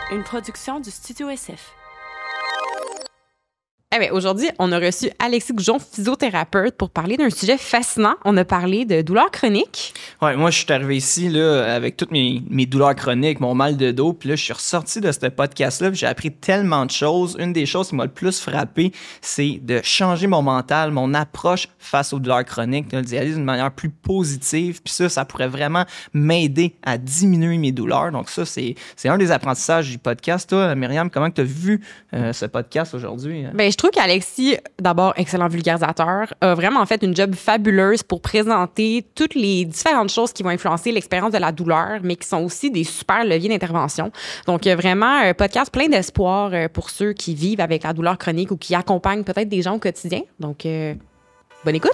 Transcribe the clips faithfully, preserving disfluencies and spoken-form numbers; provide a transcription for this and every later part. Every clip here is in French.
Une production du Studio S F. Eh bien, aujourd'hui, on a reçu Alexis Goujon, physiothérapeute, pour parler d'un sujet fascinant. On a parlé de douleurs chroniques. Ouais, moi, je suis arrivé ici là, avec toutes mes, mes douleurs chroniques, mon mal de dos. Puis là, je suis ressorti de ce podcast-là. Puis j'ai appris tellement de choses. Une des choses qui m'a le plus frappé, c'est de changer mon mental, mon approche face aux douleurs chroniques, là, d'y aller d'une manière plus positive. Puis ça, ça pourrait vraiment m'aider à diminuer mes douleurs. Donc ça, c'est, c'est un des apprentissages du podcast. Toi, Myriam, comment tu as vu euh, ce podcast aujourd'hui? Bien, je trouve qu'Alexis, d'abord, excellent vulgarisateur, a vraiment fait une job fabuleuse pour présenter toutes les différentes choses qui vont influencer l'expérience de la douleur, mais qui sont aussi des super leviers d'intervention. Donc, vraiment, un podcast plein d'espoir pour ceux qui vivent avec la douleur chronique ou qui accompagnent peut-être des gens au quotidien. Donc, euh, bonne écoute!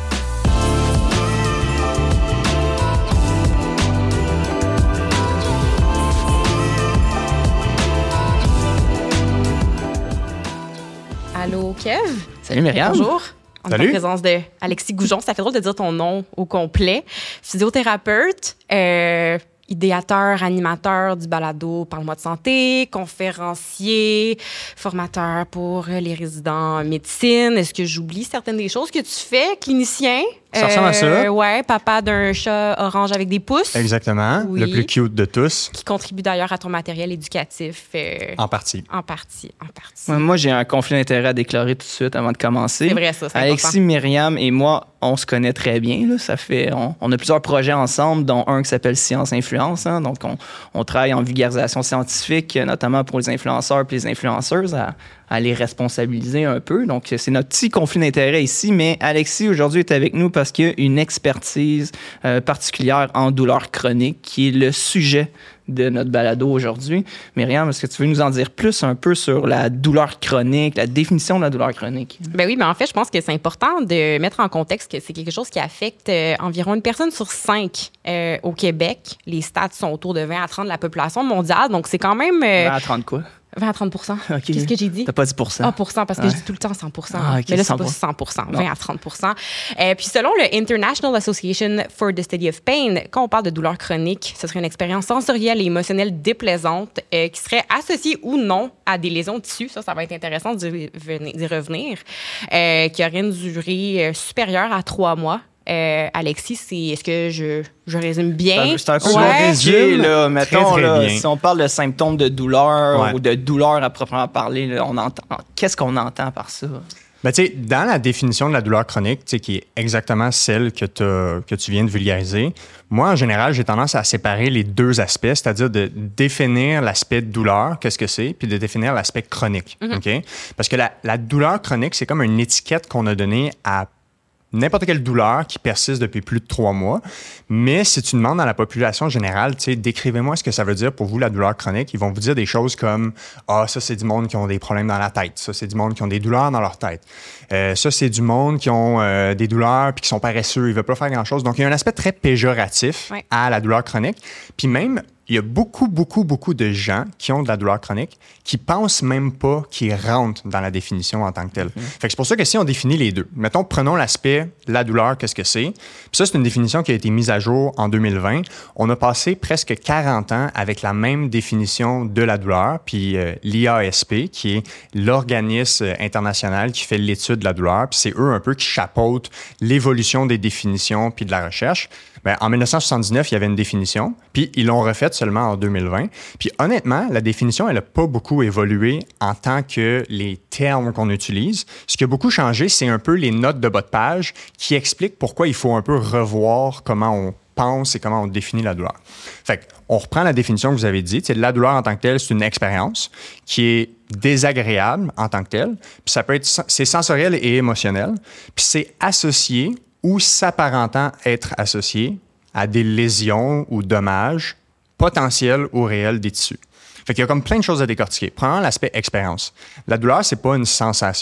Allô, Kev? Salut, Myriam. Bonjour. En Salut. présence de Alexis Goujon. Ça fait drôle de dire ton nom au complet. Physiothérapeute, euh, idéateur, animateur du balado Parle-moi de santé, conférencier, formateur pour les résidents en médecine. Est-ce que j'oublie certaines des choses que tu fais? Clinicien? Ça ressemble à ça. Euh, ouais, papa d'un chat orange avec des pouces. Exactement. Oui. Le plus cute de tous. Qui contribue d'ailleurs à ton matériel éducatif. Euh, En partie. en partie, en partie. Ouais, moi, j'ai un conflit d'intérêt à déclarer tout de suite avant de commencer. C'est vrai, ça, c'est Alexis, important. Myriam et moi, on se connaît très bien. Là. Ça fait, on, on a plusieurs projets ensemble, dont un qui s'appelle Science Influence. Hein. Donc, on, on travaille en vulgarisation scientifique, notamment pour les influenceurs et les influenceuses, à, à les responsabiliser un peu. Donc, c'est notre petit conflit d'intérêt ici. Mais Alexis, aujourd'hui, est avec nous parce qu'il y a une expertise euh, particulière en douleur chronique, qui est le sujet de notre balado aujourd'hui. Myriam, est-ce que tu veux nous en dire plus un peu sur la douleur chronique, la définition de la douleur chronique? Ben oui, mais en fait, je pense que c'est important de mettre en contexte que c'est quelque chose qui affecte euh, environ une personne sur cinq euh, au Québec. Les stats sont autour de vingt à trente de la population mondiale, donc c'est quand même... euh, vingt à trente quoi? vingt à trente pour cent. OK. Qu'est-ce que j'ai dit? T'as pas dit pour cent? Ah, pour cent, parce que Ouais. je dis tout le temps cent pour cent. Ah, OK, mais là, c'est cent pas pour cent. cent pour cent, Non. vingt à trente pour cent. Euh, puis selon le International Association for the Study of Pain, quand on parle de douleur chronique, ce serait une expérience sensorielle et émotionnelle déplaisante euh, qui serait associée ou non à des lésions de tissu. Ça, ça va être intéressant d'y revenir, d'y revenir euh, qui aurait une durée euh, supérieure à trois mois. Euh, Alexis, c'est, est-ce que je, je résume bien? C'est un peu Ouais. compliqué, là. Mettons, Très, très là, bien. si on parle de symptômes de douleur Ouais. ou de douleur à proprement parler, là, on entend, qu'est-ce qu'on entend par ça? Ben, tu sais, dans la définition de la douleur chronique, tu sais, qui est exactement celle que, t'as- que tu viens de vulgariser, moi, en général, j'ai tendance à séparer les deux aspects, c'est-à-dire de définir l'aspect de douleur, qu'est-ce que c'est, puis de définir l'aspect chronique. OK? Parce que la, la douleur chronique, c'est comme une étiquette qu'on a donnée à n'importe quelle douleur qui persiste depuis plus de trois mois. Mais si tu demandes à la population générale, tu sais, décrivez-moi ce que ça veut dire pour vous, la douleur chronique, ils vont vous dire des choses comme « Ah, ça, c'est du monde qui ont des problèmes dans la tête. Ça, c'est du monde qui ont des douleurs dans leur tête. Euh, ça, c'est du monde qui ont euh, des douleurs puis qui sont paresseux. Ils ne veulent pas faire grand-chose. » Donc, il y a un aspect très péjoratif Ouais. à la douleur chronique. Puis même, il y a beaucoup, beaucoup, beaucoup de gens qui ont de la douleur chronique qui pensent même pas qu'ils rentrent dans la définition en tant que telle. Fait que c'est pour ça que si on définit les deux, mettons, prenons l'aspect la douleur, qu'est-ce que c'est? Puis ça, c'est une définition qui a été mise à jour en deux mille vingt. On a passé presque quarante ans avec la même définition de la douleur, puis euh, l'I A S P, qui est l'organisme international qui fait l'étude de la douleur, puis c'est eux un peu qui chapeautent l'évolution des définitions puis de la recherche. Ben, en dix-neuf cent soixante-dix-neuf, il y avait une définition, puis ils l'ont refaite seulement en deux mille vingt. Puis honnêtement, la définition, elle n'a pas beaucoup évolué en tant que les termes qu'on utilise. Ce qui a beaucoup changé, c'est un peu les notes de bas de page qui expliquent pourquoi il faut un peu revoir comment on pense et comment on définit la douleur. Fait qu'on reprend la définition que vous avez dit. C'est la douleur en tant que telle, c'est une expérience qui est désagréable en tant que telle. Puis ça peut être, c'est sensoriel et émotionnel. Puis c'est associé ou s'apparentant être associé à des lésions ou dommages potentiels ou réels des tissus. Fait qu'il y a comme plein de choses à décortiquer. Prenons l'aspect expérience. La douleur, c'est pas une sensation.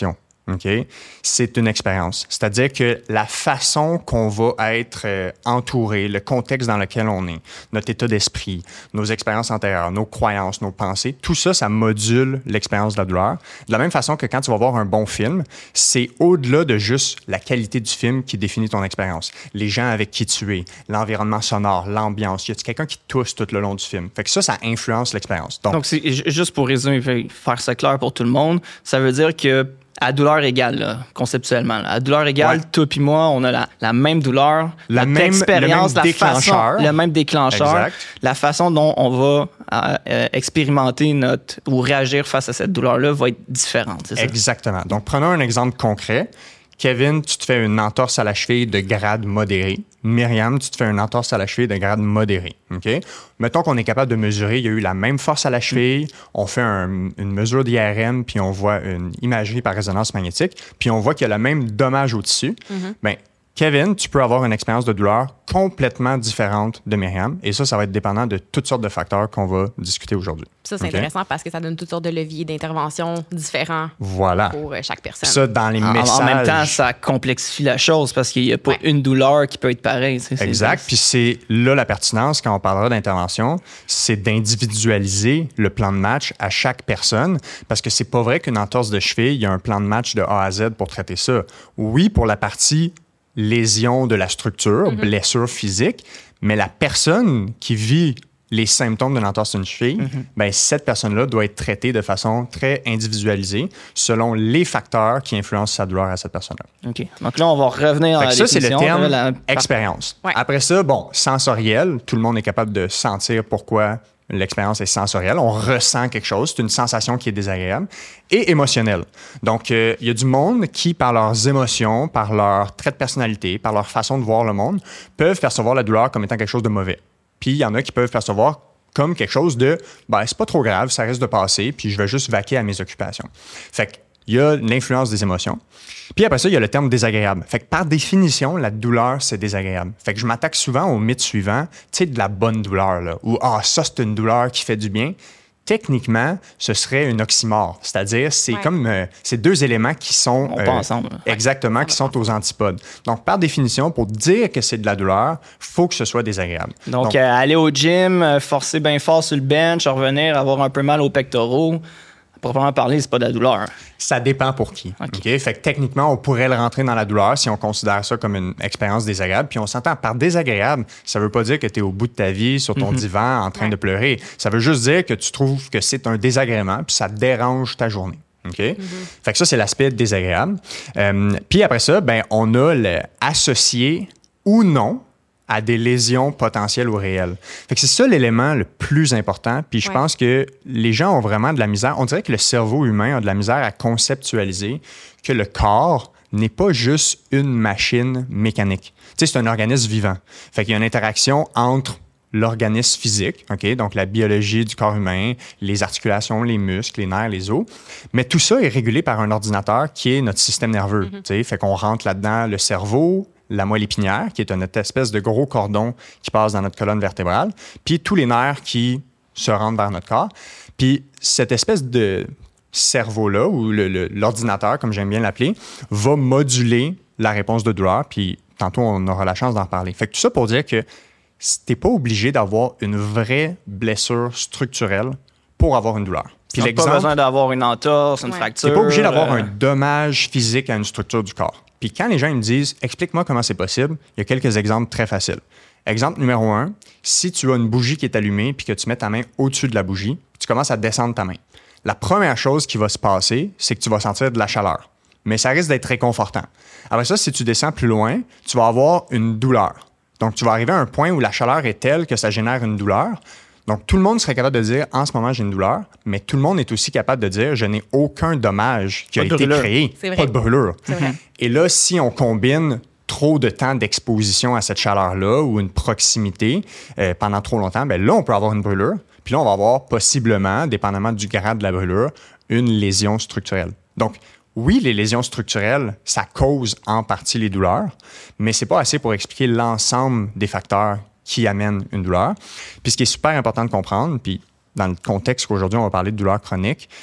Okay? C'est une expérience. C'est-à-dire que la façon qu'on va être euh, entouré, le contexte dans lequel on est, notre état d'esprit, nos expériences antérieures, nos croyances, nos pensées, tout ça, ça module l'expérience de la douleur. De la même façon que quand tu vas voir un bon film, c'est au-delà de juste la qualité du film qui définit ton expérience. Les gens avec qui tu es, l'environnement sonore, l'ambiance. Y a-t-il quelqu'un qui te tousse tout le long du film? Fait que ça, ça influence l'expérience. Donc, Donc c'est, juste pour résumer, faire ça clair pour tout le monde, ça veut dire que à douleur égale, là, conceptuellement. Là. À douleur égale, ouais. toi puis moi, on a la, la même douleur, la notre même, expérience, le même déclencheur. Façon, le même déclencheur, exact. La façon dont on va euh, expérimenter notre ou réagir face à cette douleur-là va être différente. C'est ça? Exactement. Donc, prenons un exemple concret. Kevin, tu te fais une entorse à la cheville de grade modéré. Myriam, tu te fais une entorse à la cheville de grade modéré. Okay? Mettons qu'on est capable de mesurer, il y a eu la même force à la cheville, on fait un, une mesure d'I R M, puis on voit une imagerie par résonance magnétique, puis on voit qu'il y a le même dommage au tissu. Mm-hmm. Bien, Kevin, tu peux avoir une expérience de douleur complètement différente de Myriam. Et ça, ça va être dépendant de toutes sortes de facteurs qu'on va discuter aujourd'hui. Ça, c'est okay? intéressant parce que ça donne toutes sortes de leviers d'intervention différents voilà. pour chaque personne. Ça, dans les en, messages... En même temps, ça complexifie la chose parce qu'il n'y a pas ouais. une douleur qui peut être pareille. C'est, exact. Puis c'est là la pertinence, quand on parlera d'intervention, c'est d'individualiser le plan de match à chaque personne parce que c'est pas vrai qu'une entorse de cheville, il y a un plan de match de A à Z pour traiter ça. Oui, pour la partie lésion de la structure, mm-hmm. blessure physique, mais la personne qui vit les symptômes de l'entorse d'une cheville, mm-hmm. ben, cette personne-là doit être traitée de façon très individualisée selon les facteurs qui influencent sa douleur à cette personne-là. OK. Donc là, on va revenir à la ça, c'est le terme la... expérience. Ouais. Après ça, bon, sensoriel, tout le monde est capable de sentir pourquoi l'expérience est sensorielle. On ressent quelque chose. C'est une sensation qui est désagréable. Et émotionnelle. Donc, il euh, y a du monde qui, par leurs émotions, par leur trait de personnalité, par leur façon de voir le monde, peuvent percevoir la douleur comme étant quelque chose de mauvais. Puis, il y en a qui peuvent percevoir comme quelque chose de « ben c'est pas trop grave, ça risque de passer, puis je vais juste vaquer à mes occupations ». Fait que, il y a l'influence des émotions. Puis après ça, il y a le terme désagréable. Fait que par définition, la douleur, c'est désagréable. Fait que je m'attaque souvent au mythe suivant, tu sais, de la bonne douleur, là, où « ah, ça, c'est une douleur qui fait du bien ». Techniquement, ce serait un oxymore. C'est-à-dire, c'est ouais. comme euh, ces deux éléments qui sont... On euh, pas ensemble. Exactement, ouais. qui sont aux antipodes. Donc, par définition, pour dire que c'est de la douleur, il faut que ce soit désagréable. Donc, Donc euh, aller au gym, forcer bien fort sur le bench, revenir, avoir un peu mal aux pectoraux... Proprement parler, c'est pas de la douleur. Ça dépend pour qui. Okay. Okay? Fait que techniquement, on pourrait le rentrer dans la douleur si on considère ça comme une expérience désagréable. Puis on s'entend par désagréable, ça veut pas dire que tu es au bout de ta vie sur ton mm-hmm. divan en train ouais. de pleurer. Ça veut juste dire que tu trouves que c'est un désagrément puis ça dérange ta journée. Okay? Mm-hmm. Fait que ça, c'est l'aspect désagréable. Euh, puis après ça, ben, on a le associé ou non à des lésions potentielles ou réelles. Fait que c'est ça l'élément le plus important. Puis je ouais. pense que les gens ont vraiment de la misère. On dirait que le cerveau humain a de la misère à conceptualiser que le corps n'est pas juste une machine mécanique. Tu sais, c'est un organisme vivant. Fait qu'il y a une interaction entre l'organisme physique, OK, donc la biologie du corps humain, les articulations, les muscles, les nerfs, les os. Mais tout ça est régulé par un ordinateur qui est notre système nerveux. Mm-hmm. Tu sais, fait qu'on rentre là-dedans le cerveau, la moelle épinière, qui est une espèce de gros cordon qui passe dans notre colonne vertébrale, puis tous les nerfs qui se rendent vers notre corps. Puis cette espèce de cerveau-là, ou le, le, l'ordinateur, comme j'aime bien l'appeler, va moduler la réponse de douleur, puis tantôt, on aura la chance d'en parler. Fait que tout ça pour dire que t'es pas obligé d'avoir une vraie blessure structurelle pour avoir une douleur. Puis l'exemple, pas besoin d'avoir une entorse, une ouais. fracture. T'es pas obligé d'avoir euh... un dommage physique à une structure du corps. Puis quand les gens ils me disent « explique-moi comment c'est possible », il y a quelques exemples très faciles. Exemple numéro un, si tu as une bougie qui est allumée puis que tu mets ta main au-dessus de la bougie, tu commences à descendre ta main. La première chose qui va se passer, c'est que tu vas sentir de la chaleur. Mais ça risque d'être réconfortant. Après ça, si tu descends plus loin, tu vas avoir une douleur. Donc, tu vas arriver à un point où la chaleur est telle que ça génère une douleur. Donc, tout le monde serait capable de dire « en ce moment, j'ai une douleur », mais tout le monde est aussi capable de dire « je n'ai aucun dommage qui a été créé, pas de brûlure ». Et là, si on combine trop de temps d'exposition à cette chaleur-là ou une proximité euh, pendant trop longtemps, bien là, on peut avoir une brûlure. Puis là, on va avoir possiblement, dépendamment du grade de la brûlure, une lésion structurelle. Donc, oui, les lésions structurelles, ça cause en partie les douleurs, mais c'est pas assez pour expliquer l'ensemble des facteurs qui amènent une douleur. Puis ce qui est super important de comprendre, puis dans le contexte qu'aujourd'hui on va parler de douleur chronique,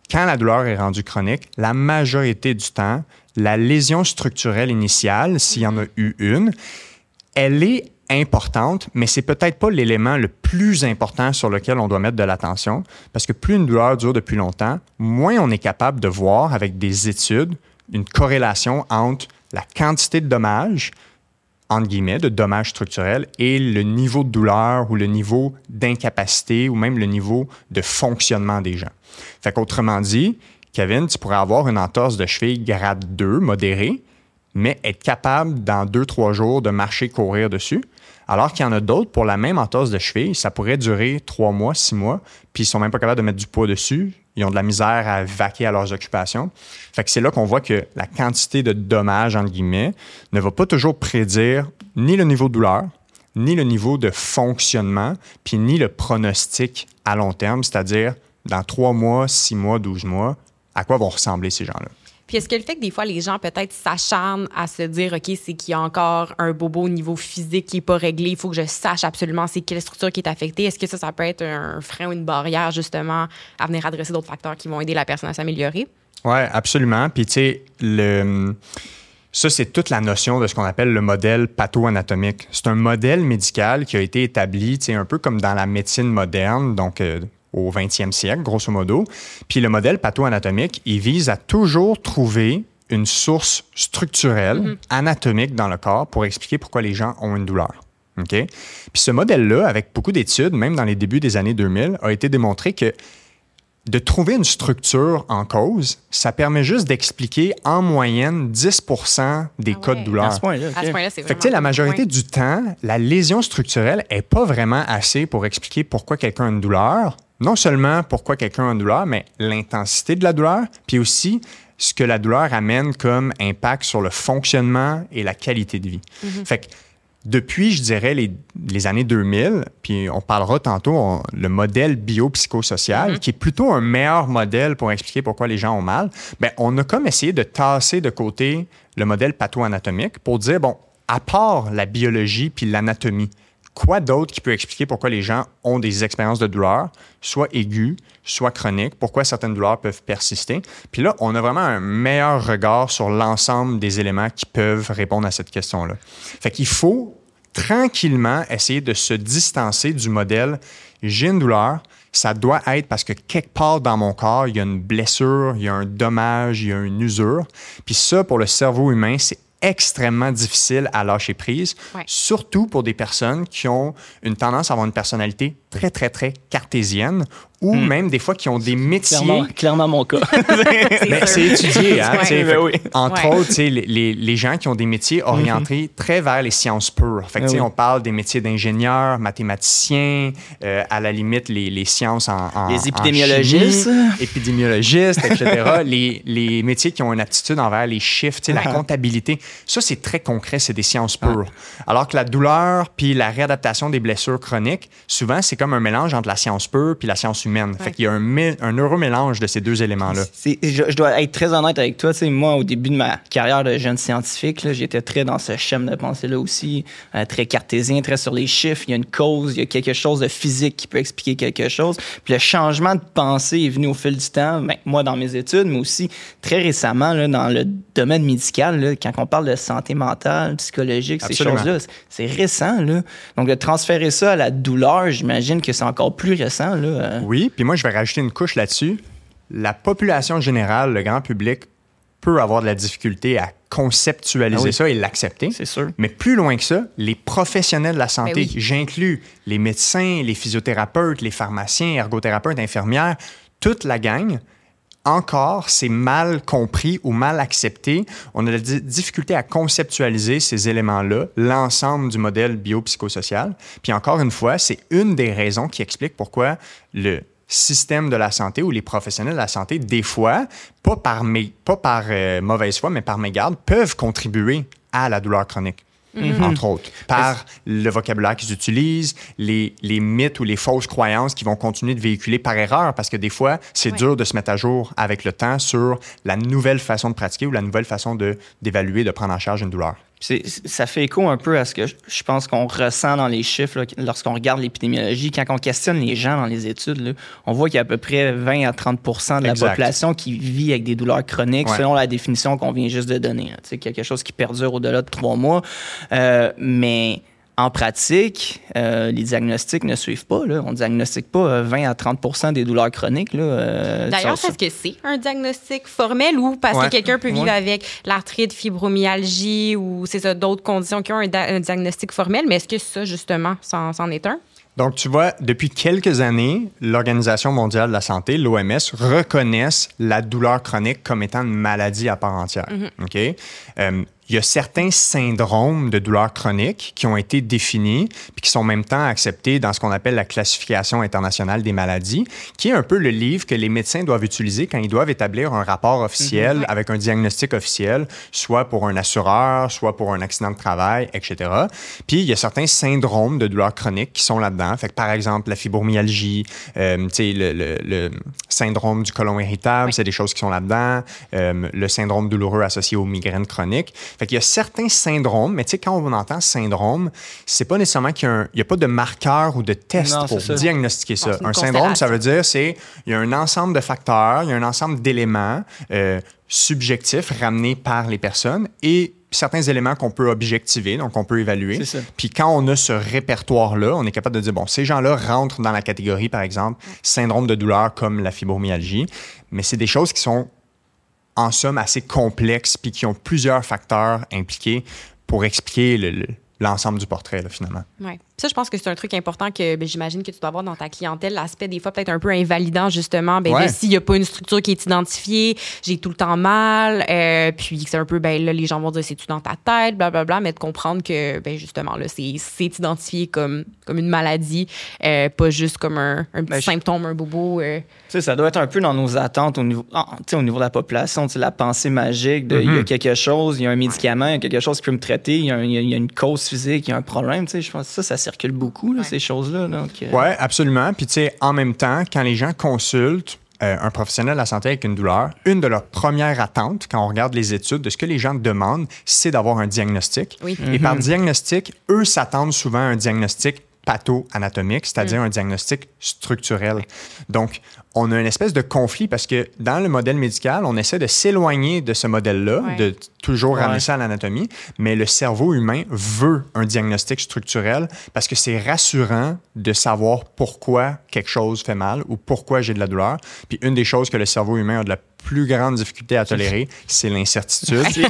quand la douleur est rendue chronique, la majorité du temps, la lésion structurelle initiale, s'il y en a eu une, elle est importante, mais c'est peut-être pas l'élément le plus important sur lequel on doit mettre de l'attention, parce que plus une douleur dure depuis longtemps, moins on est capable de voir avec des études une corrélation entre la quantité de dommages, entre guillemets, de dommages structurels et le niveau de douleur ou le niveau d'incapacité ou même le niveau de fonctionnement des gens. Fait qu'autrement dit, Kevin, tu pourrais avoir une entorse de cheville grade deux, modérée, mais être capable, dans deux, trois jours, de marcher, courir dessus. Alors qu'il y en a d'autres, pour la même entorse de cheville, ça pourrait durer trois mois, six mois, puis ils sont même pas capables de mettre du poids dessus. Ils ont de la misère à vaquer à leurs occupations. Fait que c'est là qu'on voit que la quantité de dommages, entre guillemets, ne va pas toujours prédire ni le niveau de douleur, ni le niveau de fonctionnement, puis ni le pronostic à long terme, c'est-à-dire dans trois mois, six mois, douze mois, à quoi vont ressembler ces gens-là. Puis est-ce que le fait que des fois, les gens peut-être s'acharnent à se dire, OK, c'est qu'il y a encore un bobo au niveau physique qui n'est pas réglé, il faut que je sache absolument c'est quelle structure qui est affectée. Est-ce que ça, ça peut être un frein ou une barrière, justement, à venir adresser d'autres facteurs qui vont aider la personne à s'améliorer? Oui, absolument. Puis, tu sais, le... ça, c'est toute la notion de ce qu'on appelle le modèle patho-anatomique. C'est un modèle médical qui a été établi, tu sais, un peu comme dans la médecine moderne, donc... Euh, au vingtième siècle, grosso modo. Puis le modèle patho-anatomique, il vise à toujours trouver une source structurelle, mm-hmm. anatomique dans le corps pour expliquer pourquoi les gens ont une douleur. Okay? Puis ce modèle-là, avec beaucoup d'études, même dans les débuts des années deux mille, a été démontré que de trouver une structure en cause, ça permet juste d'expliquer en moyenne dix pour cent des ah cas ouais. de douleur. À ce point-là, okay. À ce point-là, c'est fait que, la majorité ouais. du temps, la lésion structurelle n'est pas vraiment assez pour expliquer pourquoi quelqu'un a une douleur. Non seulement pourquoi quelqu'un a une douleur, mais l'intensité de la douleur, puis aussi ce que la douleur amène comme impact sur le fonctionnement et la qualité de vie. Mm-hmm. Fait que depuis, je dirais, les, les années deux mille, puis on parlera tantôt, on, le modèle biopsychosocial, mm-hmm. qui est plutôt un meilleur modèle pour expliquer pourquoi les gens ont mal, bien, on a comme essayé de tasser de côté le modèle patho-anatomique pour dire, bon, à part la biologie puis l'anatomie, quoi d'autre qui peut expliquer pourquoi les gens ont des expériences de douleur, soit aiguës, soit chroniques, pourquoi certaines douleurs peuvent persister. Puis là, on a vraiment un meilleur regard sur l'ensemble des éléments qui peuvent répondre à cette question-là. Fait qu'il faut tranquillement essayer de se distancer du modèle « j'ai une douleur », ça doit être parce que quelque part dans mon corps, il y a une blessure, il y a un dommage, il y a une usure. Puis ça, pour le cerveau humain, c'est extrêmement difficile à lâcher prise, ouais. surtout pour des personnes qui ont une tendance à avoir une personnalité très, très, très cartésienne ou mm. même des fois qui ont des métiers... Clairement, clairement mon cas. c'est, c'est étudié. Hein, ouais. fait, oui. Entre ouais. autres, les, les, les gens qui ont des métiers orientés mm-hmm. très vers les sciences pures. Fait que, oui. On parle des métiers d'ingénieurs, mathématiciens, euh, à la limite, les, les sciences en, en Les épidémiologistes. En chimie, épidémiologistes, et cetera. les, les métiers qui ont une aptitude envers les chiffres, ah. la comptabilité. Ça, c'est très concret, c'est des sciences pures. Ah. Alors que la douleur puis la réadaptation des blessures chroniques, souvent, c'est comme un mélange entre la science pure puis la science humaine. Ouais. Fait qu'il y a un, un heureux mélange de ces deux éléments-là. C'est, je, je dois être très honnête avec toi. T'sais, moi, au début de ma carrière de jeune scientifique, là, j'étais très dans ce schéma de pensée-là aussi, euh, très cartésien, très sur les chiffres. Il y a une cause, il y a quelque chose de physique qui peut expliquer quelque chose. Puis le changement de pensée est venu au fil du temps, ben, moi, dans mes études, mais aussi très récemment, là, dans le domaine médical, là, quand on parle de santé mentale, psychologique, Absolument. Ces choses-là, c'est récent. Là. Donc, de transférer ça à la douleur, j'imagine que c'est encore plus récent. Là. Oui, puis moi, je vais rajouter une couche là-dessus. La population générale, le grand public, peut avoir de la difficulté à conceptualiser ah oui. ça et l'accepter. C'est sûr. Mais plus loin que ça, les professionnels de la santé, oui. j'inclus les médecins, les physiothérapeutes, les pharmaciens, ergothérapeutes, infirmières, toute la gang, encore, c'est mal compris ou mal accepté. On a de la d- difficulté à conceptualiser ces éléments-là, l'ensemble du modèle biopsychosocial. Puis encore une fois, c'est une des raisons qui explique pourquoi le système de la santé ou les professionnels de la santé, des fois, pas par, mé- pas par euh, mauvaise foi, mais par mégarde, peuvent contribuer à la douleur chronique. Mm-hmm. Entre autres, par le vocabulaire qu'ils utilisent, les, les mythes ou les fausses croyances qu'ils vont continuer de véhiculer par erreur, parce que des fois, c'est ouais. dur de se mettre à jour avec le temps sur la nouvelle façon de pratiquer ou la nouvelle façon de, d'évaluer, de prendre en charge une douleur. C'est, ça fait écho un peu à ce que je, je pense qu'on ressent dans les chiffres là, lorsqu'on regarde l'épidémiologie. Quand on questionne les gens dans les études, là, on voit qu'il y a à peu près vingt à trente pour cent de la exact. population qui vit avec des douleurs chroniques, ouais. selon la définition qu'on vient juste de donner. Hein, quelque chose qui perdure au-delà de trois mois. Euh, mais en pratique, euh, les diagnostics ne suivent pas. Là. On ne diagnostique pas vingt à trente pour cent des douleurs chroniques. Là, euh, D'ailleurs, ça, est-ce que c'est un diagnostic formel ou parce ouais. que quelqu'un peut vivre ouais. avec l'arthrite, fibromyalgie ou c'est ça, d'autres conditions qui ont un, da- un diagnostic formel, mais est-ce que ça, justement, c'en, c'en est un? Donc, tu vois, depuis quelques années, l'Organisation mondiale de la santé, l'O M S, reconnaissent la douleur chronique comme étant une maladie à part entière. Mm-hmm. OK? Euh, il y a certains syndromes de douleur chronique qui ont été définis puis qui sont en même temps acceptés dans ce qu'on appelle la classification internationale des maladies, qui est un peu le livre que les médecins doivent utiliser quand ils doivent établir un rapport officiel mm-hmm. avec un diagnostic officiel, soit pour un assureur, soit pour un accident de travail, et cetera. Puis, il y a certains syndromes de douleur chronique qui sont là-dedans. Fait que, par exemple, la fibromyalgie, euh, tu sais, le, le, le syndrome du côlon irritable, oui. c'est des choses qui sont là-dedans. Euh, le syndrome douloureux associé aux migraines chroniques. Fait qu'il y a certains syndromes, mais tu sais, quand on entend syndrome, c'est pas nécessairement qu'il y a, un, il y a pas de marqueur ou de test non, pour diagnostiquer ça. Non, un syndrome, ça veut dire c'est il y a un ensemble de facteurs, il y a un ensemble d'éléments euh, subjectifs ramenés par les personnes et certains éléments qu'on peut objectiver, donc on peut évaluer. Puis quand on a ce répertoire-là, on est capable de dire, bon, ces gens-là rentrent dans la catégorie, par exemple, syndrome de douleur comme la fibromyalgie, mais c'est des choses qui sont en somme assez complexes puis qui ont plusieurs facteurs impliqués pour expliquer le, le, l'ensemble du portrait, là, finalement. Oui. Ça, je pense que c'est un truc important que ben, j'imagine que tu dois avoir dans ta clientèle, l'aspect des fois peut-être un peu invalidant, justement, ben, ouais. s'il n'y a pas une structure qui est identifiée, j'ai tout le temps mal, euh, puis c'est un peu, ben là, les gens vont dire, c'est-tu dans ta tête, blablabla, bla, bla, mais de comprendre que, ben justement, là, c'est, c'est identifié comme, comme une maladie, euh, pas juste comme un, un petit ben, symptôme, un bobo. Euh. Tu sais, ça doit être un peu dans nos attentes au niveau, oh, au niveau de la population, tu sais, la pensée magique de, il mm-hmm. y a quelque chose, il y a un médicament, il y a quelque chose qui peut me traiter, il y, y, y a une cause physique, il y a un problème, tu sais, je pense que ça, ça circule beaucoup, là, ouais. ces choses-là. Donc, euh... oui, absolument. Puis, tu sais, en même temps, quand les gens consultent euh, un professionnel de la santé avec une douleur, une de leurs premières attentes, quand on regarde les études, de ce que les gens demandent, c'est d'avoir un diagnostic. Oui. Et mm-hmm. par diagnostic, eux s'attendent souvent à un diagnostic patho-anatomique, c'est-à-dire mm. un diagnostic structurel. Donc, on a une espèce de conflit parce que dans le modèle médical, on essaie de s'éloigner de ce modèle-là, ouais. de toujours ramener ouais. ça à l'anatomie, mais le cerveau humain veut un diagnostic structurel parce que c'est rassurant de savoir pourquoi quelque chose fait mal ou pourquoi j'ai de la douleur. Puis une des choses que le cerveau humain a de la plus grande difficulté à tolérer, c'est l'incertitude. Puis,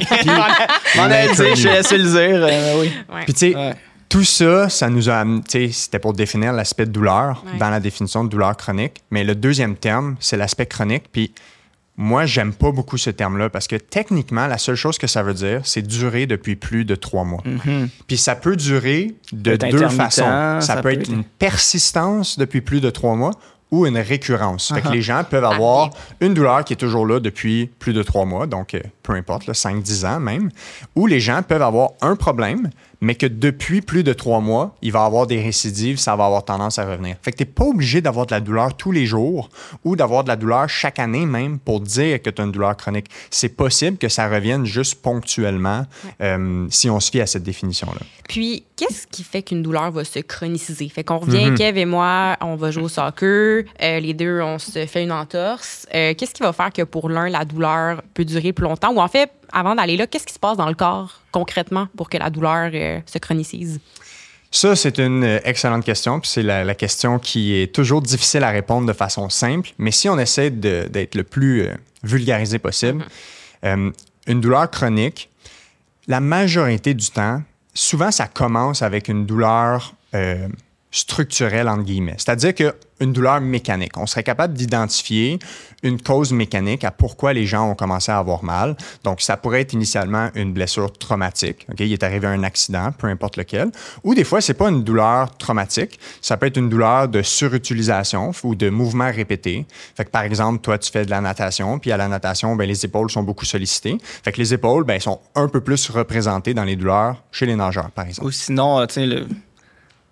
on a dit, je vais laisser le dire. Euh, oui. Ouais. Puis tu sais, ouais. tout ça, ça nous a amené, tu sais, c'était pour définir l'aspect de douleur ouais. dans la définition de douleur chronique. Mais le deuxième terme, c'est l'aspect chronique. Puis moi, j'aime pas beaucoup ce terme-là parce que techniquement, la seule chose que ça veut dire, c'est durer depuis plus de trois mois. Mm-hmm. Puis ça peut durer de deux façons. Ça, ça peut être, être une persistance depuis plus de trois mois ou une récurrence. Uh-huh. Fait que les gens peuvent avoir une douleur qui est toujours là depuis plus de trois mois, donc euh, peu importe, là, cinq dix ans même, ou les gens peuvent avoir un problème, mais que depuis plus de trois mois, il va avoir des récidives, ça va avoir tendance à revenir. Fait que tu n'es pas obligé d'avoir de la douleur tous les jours ou d'avoir de la douleur chaque année même pour dire que tu as une douleur chronique. C'est possible que ça revienne juste ponctuellement ouais. euh, si on se fie à cette définition-là. Puis, qu'est-ce qui fait qu'une douleur va se chroniciser? Fait qu'on revient, mm-hmm. Kev et moi, on va jouer au soccer, euh, les deux, on se fait une entorse. Euh, qu'est-ce qui va faire que pour l'un, la douleur peut durer plus longtemps? Ou en fait, avant d'aller là, qu'est-ce qui se passe dans le corps concrètement pour que la douleur euh, se chronicise? Ça, c'est une excellente question. Puis c'est la, la question qui est toujours difficile à répondre de façon simple. Mais si on essaie de, d'être le plus euh, vulgarisé possible, mm-hmm. euh, une douleur chronique, la majorité du temps, souvent, ça commence avec une douleur euh, structurelle, entre guillemets. C'est-à-dire qu'une douleur mécanique. On serait capable d'identifier une cause mécanique à pourquoi les gens ont commencé à avoir mal. Donc, ça pourrait être initialement une blessure traumatique. Okay? Il est arrivé un accident, peu importe lequel. Ou des fois, c'est pas une douleur traumatique. Ça peut être une douleur de surutilisation ou de mouvements répétés. Fait que, par exemple, toi, tu fais de la natation, puis à la natation, ben, les épaules sont beaucoup sollicitées. Fait que les épaules, ben, sont un peu plus représentées dans les douleurs chez les nageurs, par exemple. Ou sinon, tu sais, le...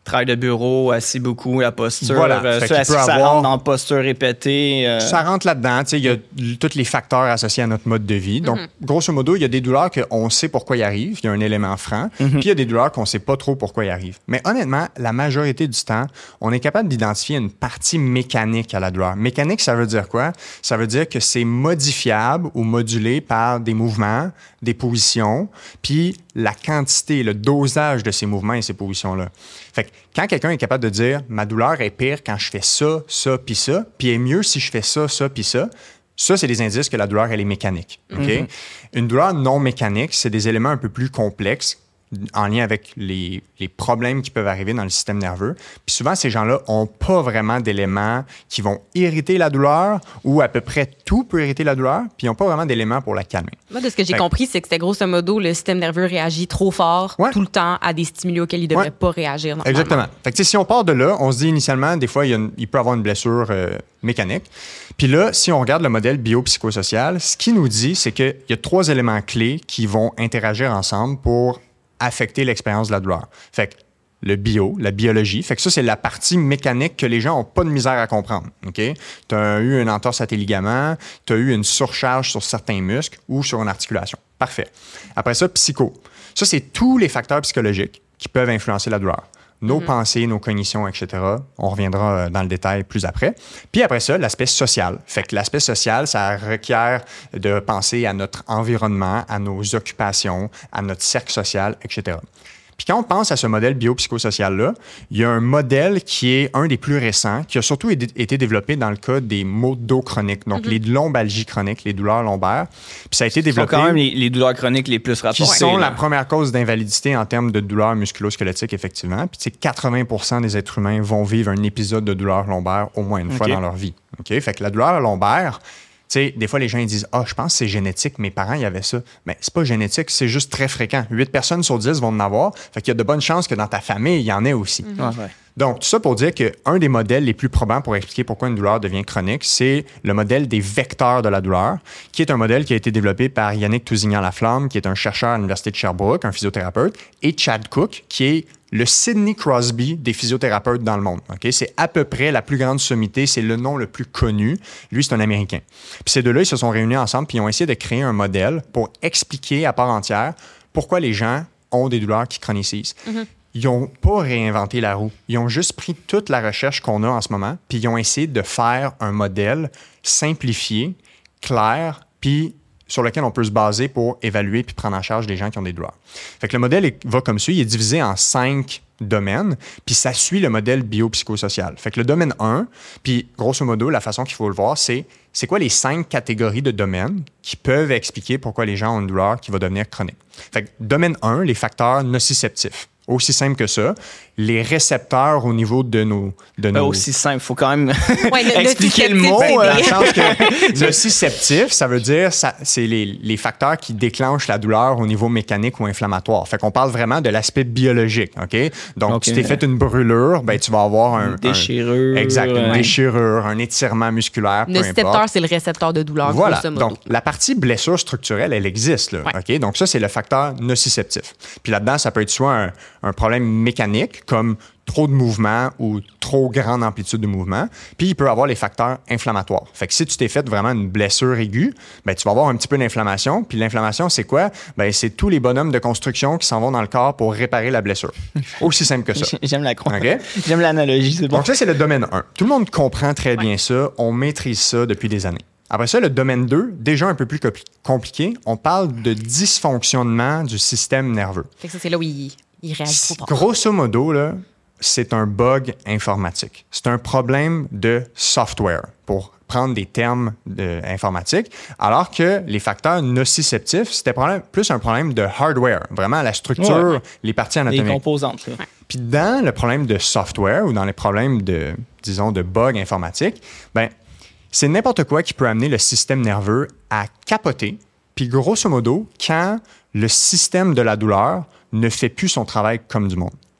Travail de bureau, assis beaucoup, la posture. Voilà. Euh, Fait ça, qu'il peut ça avoir- rentre dans posture répétée. euh, Ça rentre là-dedans. Tu sais, il y a l- tous les facteurs associés à notre mode de vie. Donc, grosso modo, il y a des douleurs qu'on sait pourquoi ils arrivent. Il y a un élément franc. Puis, il y a des douleurs qu'on ne sait pas trop pourquoi ils arrivent. Mais honnêtement, la majorité du temps, on est capable d'identifier une partie mécanique à la douleur. Mécanique, ça veut dire quoi? Ça veut dire que c'est modifiable ou modulé par des mouvements, des positions, puis la quantité, le dosage de ces mouvements et ces positions-là. Fait que quand quelqu'un est capable de dire « ma douleur est pire quand je fais ça, ça, puis ça, puis est mieux si je fais ça, ça, puis ça », ça, c'est des indices que la douleur, elle est mécanique. OK? Mm-hmm. Une douleur non mécanique, c'est des éléments un peu plus complexes en lien avec les, les problèmes qui peuvent arriver dans le système nerveux. Puis souvent, ces gens-là n'ont pas vraiment d'éléments qui vont irriter la douleur ou à peu près tout peut irriter la douleur, puis ils n'ont pas vraiment d'éléments pour la calmer. Moi, de ce que j'ai Fait- compris, c'est que c'était grosso modo, le système nerveux réagit trop fort Ouais. tout le temps à des stimuli auxquels il ne devrait Ouais. pas réagir normalement. Exactement. Fait que, tu sais, si on part de là, on se dit initialement, des fois, il, y a une- il peut avoir une blessure euh, mécanique. Puis là, si on regarde le modèle biopsychosocial, ce qu'il nous dit, c'est qu'il y a trois éléments clés qui vont interagir ensemble pour affecter l'expérience de la douleur. Fait que le bio, la biologie. Fait que ça, c'est la partie mécanique que les gens n'ont pas de misère à comprendre. OK? Tu as eu une entorse à tes ligaments, tu as eu une surcharge sur certains muscles ou sur une articulation. Parfait. Après ça, psycho. Ça, c'est tous les facteurs psychologiques qui peuvent influencer la douleur. Nos mm-hmm. pensées, nos cognitions, et cetera. On reviendra dans le détail plus après. Puis après ça, l'aspect social. Fait que l'aspect social, ça requiert de penser à notre environnement, à nos occupations, à notre cercle social, et cetera. Puis quand on pense à ce modèle biopsychosocial-là, il y a un modèle qui est un des plus récents, qui a surtout été développé dans le cas des maux de dos chroniques, donc mm-hmm. les lombalgies chroniques, les douleurs lombaires. Puis ça a été développé... Ce sont quand même les, les douleurs chroniques les plus rapportées. Qui sont là. la première cause d'invalidité en termes de douleurs musculo-squelettiques, effectivement. Puis tu sais, quatre-vingts pour cent des êtres humains vont vivre un épisode de douleur lombaire au moins une okay. fois dans leur vie. OK? Fait que la douleur lombaire... Tu sais, des fois, les gens ils disent « Ah, oh, je pense que c'est génétique, mes parents, il y avait ça. » Mais c'est pas génétique, c'est juste très fréquent. huit personnes sur dix vont en avoir. Fait qu'il y a de bonnes chances que dans ta famille, il y en ait aussi. Mm-hmm. Ouais, ouais. Donc, tout ça pour dire qu'un des modèles les plus probants pour expliquer pourquoi une douleur devient chronique, c'est le modèle des vecteurs de la douleur, qui est un modèle qui a été développé par Yannick Tousignan-Laflamme, qui est un chercheur à l'Université de Sherbrooke, un physiothérapeute, et Chad Cook, qui est le Sidney Crosby des physiothérapeutes dans le monde. Okay? C'est à peu près la plus grande sommité, c'est le nom le plus connu. Lui, c'est un Américain. Puis ces deux-là, ils se sont réunis ensemble puis ils ont essayé de créer un modèle pour expliquer à part entière pourquoi les gens ont des douleurs qui chronicisent. Mm-hmm. Ils n'ont pas réinventé la roue. Ils ont juste pris toute la recherche qu'on a en ce moment puis ils ont essayé de faire un modèle simplifié, clair, puis sur lequel on peut se baser pour évaluer puis prendre en charge des gens qui ont des douleurs. Fait que le modèle est, va comme suit, il est divisé en cinq domaines, puis ça suit le modèle biopsychosocial. Fait que le domaine un, puis grosso modo, la façon qu'il faut le voir, c'est c'est quoi les cinq catégories de domaines qui peuvent expliquer pourquoi les gens ont une douleur qui va devenir chronique. Fait que domaine un, les facteurs nociceptifs. Aussi simple que ça. Les récepteurs au niveau de nos... De nos... Euh, aussi simple. Il faut quand même ouais, le, expliquer le mot. Ben, dans le sens que nociceptif, ça veut dire ça, c'est les, les facteurs qui déclenchent la douleur au niveau mécanique ou inflammatoire. Fait qu'on parle vraiment de l'aspect biologique. OK? Donc, okay. tu t'es fait une brûlure, ben, tu vas avoir un... Une déchirure. Un, exact. Une ouais. déchirure, un étirement musculaire, peu Nocicepteur, importe. c'est le récepteur de douleur. Voilà. Donc, la partie blessure structurelle, elle existe. Là, ouais. OK? Donc, ça, c'est le facteur nociceptif. Puis là-dedans, ça peut être soit un, un problème mécanique, comme trop de mouvement ou trop grande amplitude de mouvement. Puis, il peut avoir les facteurs inflammatoires. Fait que si tu t'es fait vraiment une blessure aiguë, ben, tu vas avoir un petit peu d'inflammation. Puis l'inflammation, c'est quoi? Ben, c'est tous les bonhommes de construction qui s'en vont dans le corps pour réparer la blessure. Aussi simple que ça. J'aime la croix. Okay? J'aime l'analogie, c'est bon. Donc ça, c'est le domaine un. Tout le monde comprend très bien ouais. ça. On maîtrise ça depuis des années. Après ça, le domaine deux, déjà un peu plus compliqué, on parle de dysfonctionnement du système nerveux. Fait que ça, c'est là où il, il réagit trop fort. Grosso modo, là, c'est un bug informatique. C'est un problème de software, pour prendre des termes de, informatiques, alors que les facteurs nociceptifs, c'était problème, plus un problème de hardware, vraiment la structure, ouais. les parties anatomiques. Les composantes. Là. Puis dans le problème de software ou dans les problèmes de, disons, de bugs informatiques, ben c'est n'importe quoi qui peut amener le système nerveux à capoter. Puis grosso modo, quand le système de la douleur ne fait plus son travail comme du monde.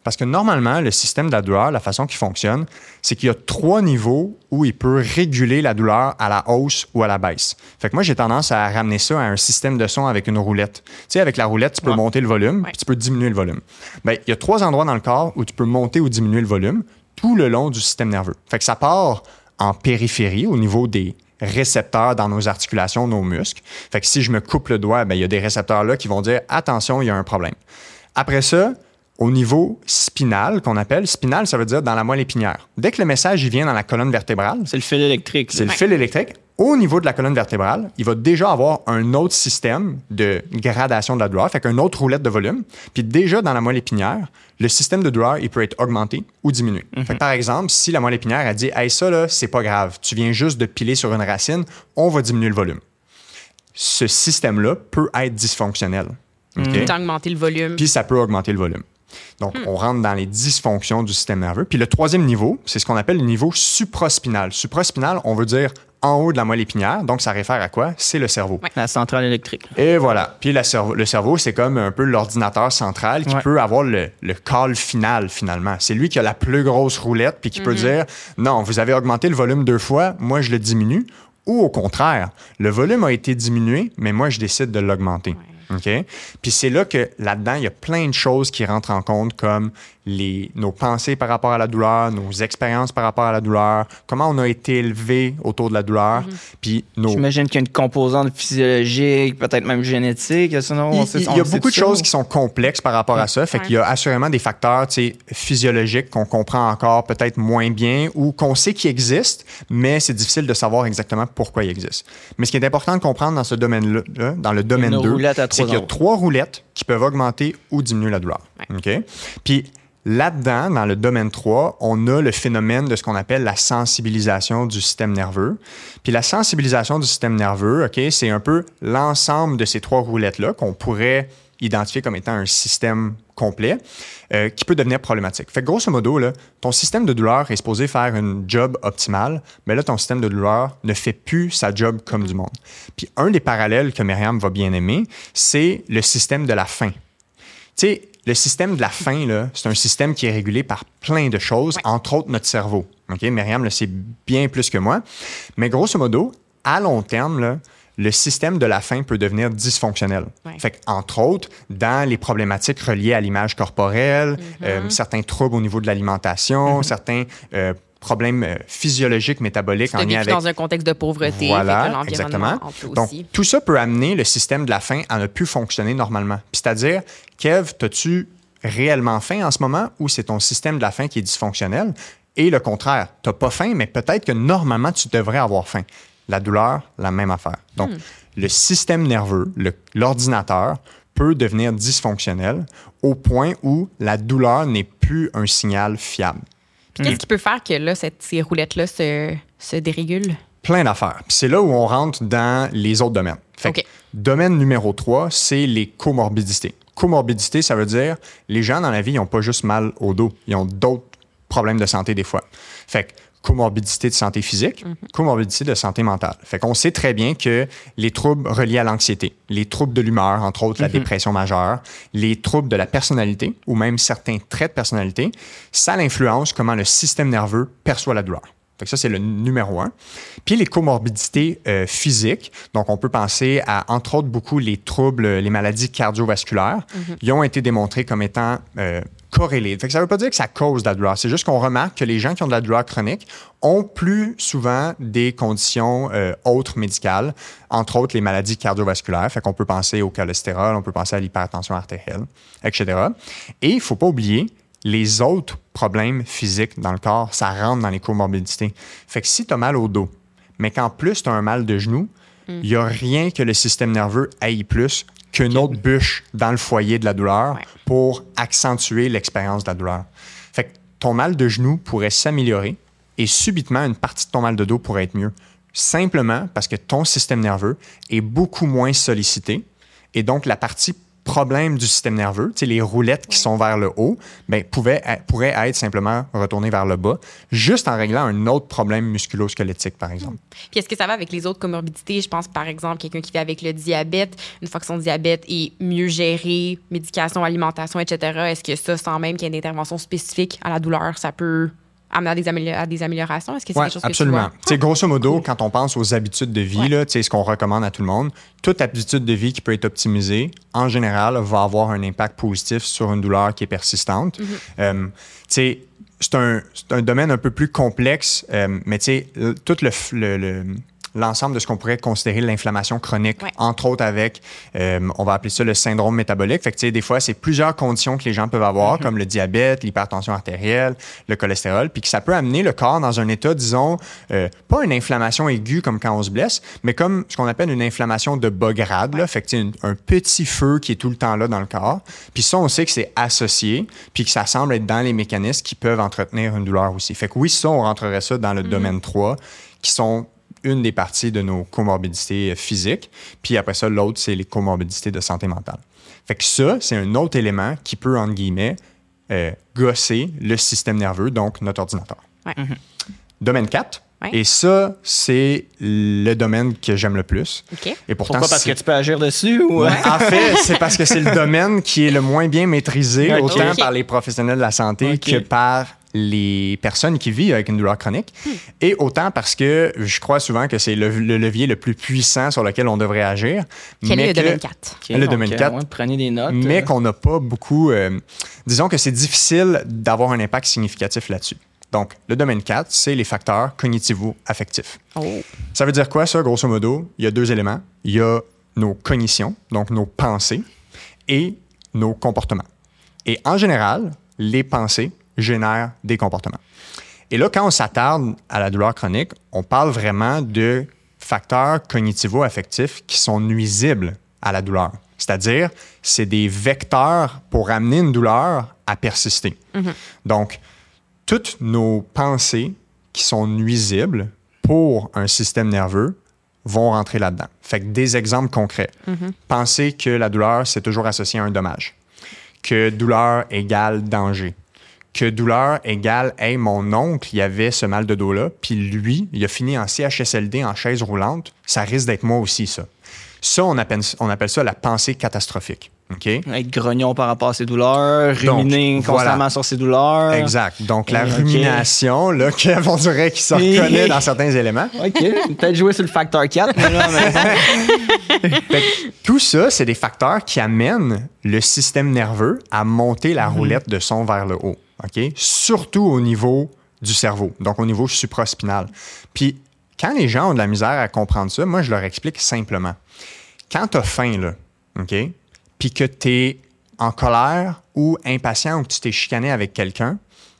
Parce que normalement, le système de la douleur, la façon qu'il fonctionne, c'est qu'il y a trois niveaux où il peut réguler la douleur à la hausse ou à la baisse. Fait que moi, j'ai tendance à ramener ça à un système de son avec une roulette. Tu sais, avec la roulette, tu peux ouais. monter le volume, ouais. puis tu peux diminuer le volume. Bien, il y a trois endroits dans le corps où tu peux monter ou diminuer le volume tout le long du système nerveux. Fait que ça part en périphérie, au niveau des récepteurs dans nos articulations, nos muscles. Fait que si je me coupe le doigt, bien, il y a des récepteurs là qui vont dire « Attention, il y a un problème ». Après ça, au niveau spinal, qu'on appelle, spinal, ça veut dire dans la moelle épinière. Dès que le message il vient dans la colonne vertébrale... C'est le fil électrique. C'est ouais. le fil électrique. Au niveau de la colonne vertébrale, il va déjà avoir un autre système de gradation de la douleur, fait qu'une autre roulette de volume. Puis déjà, dans la moelle épinière, le système de douleur, il peut être augmenté ou diminué. Mm-hmm. Fait que par exemple, si la moelle épinière a dit « Hey, ça, là, c'est pas grave. Tu viens juste de piler sur une racine, on va diminuer le volume. » Ce système-là peut être dysfonctionnel. Okay? Mm. Augmenter le volume. Puis ça peut augmenter le volume. Donc, hmm. on rentre dans les dysfonctions du système nerveux. Puis le troisième niveau, c'est ce qu'on appelle le niveau supraspinal. Supraspinal, on veut dire en haut de la moelle épinière. Donc, ça réfère à quoi? C'est le cerveau. Ouais. La centrale électrique. Et voilà. Puis la cerveau, le cerveau, c'est comme un peu l'ordinateur central qui ouais. peut avoir le, le call final, finalement. C'est lui qui a la plus grosse roulette puis qui mm-hmm. peut dire « Non, vous avez augmenté le volume deux fois, moi, je le diminue. » Ou au contraire, le volume a été diminué, mais moi, je décide de l'augmenter. Ouais. OK? Puis c'est là que là-dedans, il y a plein de choses qui rentrent en compte, comme les, nos pensées par rapport à la douleur, nos expériences par rapport à la douleur, comment on a été élevé autour de la douleur. Mm-hmm. Puis nos... J'imagine qu'il y a une composante physiologique, peut-être même génétique. Sinon, il, on sait, il on y a beaucoup de ça. choses qui sont complexes par rapport à ça. Fait ouais. qu'il y a assurément des facteurs physiologiques qu'on comprend encore peut-être moins bien ou qu'on sait qu'ils existent, mais c'est difficile de savoir exactement pourquoi ils existent. Mais ce qui est important de comprendre dans ce domaine-là, dans le domaine deux, c'est qu'il y a trois roulettes qui peuvent augmenter ou diminuer la douleur. Ouais. Okay? Puis là-dedans, dans le domaine trois, on a le phénomène de ce qu'on appelle la sensibilisation du système nerveux. Puis la sensibilisation du système nerveux, okay, c'est un peu l'ensemble de ces trois roulettes-là qu'on pourrait identifier comme étant un système complet euh, qui peut devenir problématique. Fait que grosso modo, là, ton système de douleur est supposé faire une job optimale, mais là, ton système de douleur ne fait plus sa job comme du monde. Puis un des parallèles que Myriam va bien aimer, c'est le système de la faim. Tu sais, le système de la faim, là, c'est un système qui est régulé par plein de choses, ouais. entre autres notre cerveau. Okay? Myriam le sait bien plus que moi. Mais grosso modo, à long terme, là, le système de la faim peut devenir dysfonctionnel. Ouais. Fait qu'entre autres, dans les problématiques reliées à l'image corporelle, mm-hmm. euh, certains troubles au niveau de l'alimentation, mm-hmm. certains euh, problèmes euh, physiologiques, métaboliques c'est en lien avec... dans un contexte de pauvreté. Voilà, exactement. Donc, tout ça peut amener le système de la faim à ne plus fonctionner normalement. Puis c'est-à-dire, Kev, t'as-tu réellement faim en ce moment ou c'est ton système de la faim qui est dysfonctionnel? Et le contraire, t'as pas faim, mais peut-être que normalement, tu devrais avoir faim. La douleur, la même affaire. Donc, hmm. le système nerveux, le, l'ordinateur, peut devenir dysfonctionnel au point où la douleur n'est plus un signal fiable. Puis qu'est-ce qui peut faire que là, cette, ces roulettes-là se, se dérégulent? Plein d'affaires. Puis c'est là où on rentre dans les autres domaines. Fait okay. que, domaine numéro trois, c'est les comorbidités. Comorbidité, ça veut dire les gens dans la vie, ils n'ont pas juste mal au dos. Ils ont d'autres problèmes de santé des fois. Fait que comorbidité de santé physique, mm-hmm. comorbidité de santé mentale. Fait qu'on sait très bien que les troubles reliés à l'anxiété, les troubles de l'humeur, entre autres mm-hmm. la dépression majeure, les troubles de la personnalité ou même certains traits de personnalité, ça influence comment le système nerveux perçoit la douleur. Fait que ça, c'est le numéro un. Puis les comorbidités euh, physiques, donc on peut penser à, entre autres, beaucoup les troubles, les maladies cardiovasculaires, mm-hmm. ils ont été démontrés comme étant euh, corrélés. Fait que ça ne veut pas dire que ça cause de la douleur. C'est juste qu'on remarque que les gens qui ont de la douleur chronique ont plus souvent des conditions euh, autres médicales, entre autres les maladies cardiovasculaires. Fait qu'on peut penser au cholestérol, on peut penser à l'hypertension artérielle, et cetera. Et il ne faut pas oublier les autres problèmes physiques dans le corps, ça rentre dans les comorbidités. Fait que si tu as mal au dos, mais qu'en plus tu as un mal de genou, il mm. n'y a rien que le système nerveux aille plus qu'une autre bûche dans le foyer de la douleur ouais. pour accentuer l'expérience de la douleur. Fait que ton mal de genou pourrait s'améliorer et subitement, une partie de ton mal de dos pourrait être mieux. Simplement parce que ton système nerveux est beaucoup moins sollicité et donc la partie problème du système nerveux, les roulettes qui sont vers le haut, ben, pouvaient, pourraient être simplement retournées vers le bas, juste en réglant un autre problème musculo-squelettique, par exemple. Puis est-ce que ça va avec les autres comorbidités? Je pense, par exemple, quelqu'un qui vit avec le diabète, une fois que son diabète est mieux géré, médication, alimentation, et cetera, est-ce que ça, sans même qu'il y ait une intervention spécifique à la douleur, ça peut amener à des, amélior- à des améliorations? Est-ce que c'est Ouais, quelque chose absolument. que tu vois? Grosso modo, cool. Quand on pense aux habitudes de vie, ouais. là, ce qu'on recommande à tout le monde, toute habitude de vie qui peut être optimisée, en général, va avoir un impact positif sur une douleur qui est persistante. Mm-hmm. Euh, c'est, un, c'est un domaine un peu plus complexe, euh, mais tout le, le, le l'ensemble de ce qu'on pourrait considérer l'inflammation chronique, ouais. entre autres avec, euh, on va appeler ça le syndrome métabolique. Fait que, tu sais, des fois, c'est plusieurs conditions que les gens peuvent avoir, mm-hmm. comme le diabète, l'hypertension artérielle, le cholestérol, puis que ça peut amener le corps dans un état, disons, euh, pas une inflammation aiguë comme quand on se blesse, mais comme ce qu'on appelle une inflammation de bas grade, là. Fait que, tu sais, un petit feu qui est tout le temps là dans le corps. Puis ça, on sait que c'est associé, puis que ça semble être dans les mécanismes qui peuvent entretenir une douleur aussi. Fait que oui, ça, on rentrerait ça dans le mm-hmm. domaine trois, qui sont une des parties de nos comorbidités physiques. Puis après ça, l'autre, c'est les comorbidités de santé mentale. Fait que ça, c'est un autre élément qui peut, entre guillemets, euh, gosser le système nerveux, donc notre ordinateur. Ouais. Mm-hmm. Domaine quatre. Ouais. Et ça, c'est le domaine que j'aime le plus. Okay. Et pourtant, Pourquoi? Parce c'est... que tu peux agir dessus? Ou... Ouais. En fait, c'est parce que c'est le domaine qui est le moins bien maîtrisé, okay. autant okay. par les professionnels de la santé okay. que par les personnes qui vivent avec une douleur chronique, hmm. et autant parce que je crois souvent que c'est le, le levier le plus puissant sur lequel on devrait agir. Quel mais est le que, domaine quatre? Okay, le domaine quatre. Ouais, prenez des notes. Mais qu'on n'a pas beaucoup... Euh, disons que c'est difficile d'avoir un impact significatif là-dessus. Donc, le domaine quatre, c'est les facteurs cognitivo-affectifs. Oh. Ça veut dire quoi, ça, grosso modo? Il y a deux éléments. Il y a nos cognitions, donc nos pensées, et nos comportements. Et en général, les pensées génèrent des comportements. Et là, quand on s'attarde à la douleur chronique, on parle vraiment de facteurs cognitivo-affectifs qui sont nuisibles à la douleur. C'est-à-dire, c'est des vecteurs pour amener une douleur à persister. Mm-hmm. Donc, toutes nos pensées qui sont nuisibles pour un système nerveux vont rentrer là-dedans. Fait que des exemples concrets. Mm-hmm. Penser que la douleur, c'est toujours associé à un dommage. Que douleur égale danger. Que douleur égale « Hey, mon oncle, il avait ce mal de dos-là, puis lui, il a fini en C H S L D, en chaise roulante. Ça risque d'être moi aussi, ça. » Ça, on appelle, on appelle ça la pensée catastrophique. Okay? Être grognon par rapport à ses douleurs, ruminer Donc, constamment voilà. sur ses douleurs. Exact. Donc, la okay. rumination, là, qu'on dirait qu'il se reconnaît dans certains éléments. OK. Peut-être jouer sur le facteur quatre. Mais là, mais... fait que, tout ça, c'est des facteurs qui amènent le système nerveux à monter la roulette de son vers le haut. Okay? Surtout au niveau du cerveau, donc au niveau supraspinal. Puis, quand les gens ont de la misère à comprendre ça, moi, je leur explique simplement. Quand tu as faim, là, OK, puis que tu es en colère ou impatient ou que tu t'es chicané avec quelqu'un,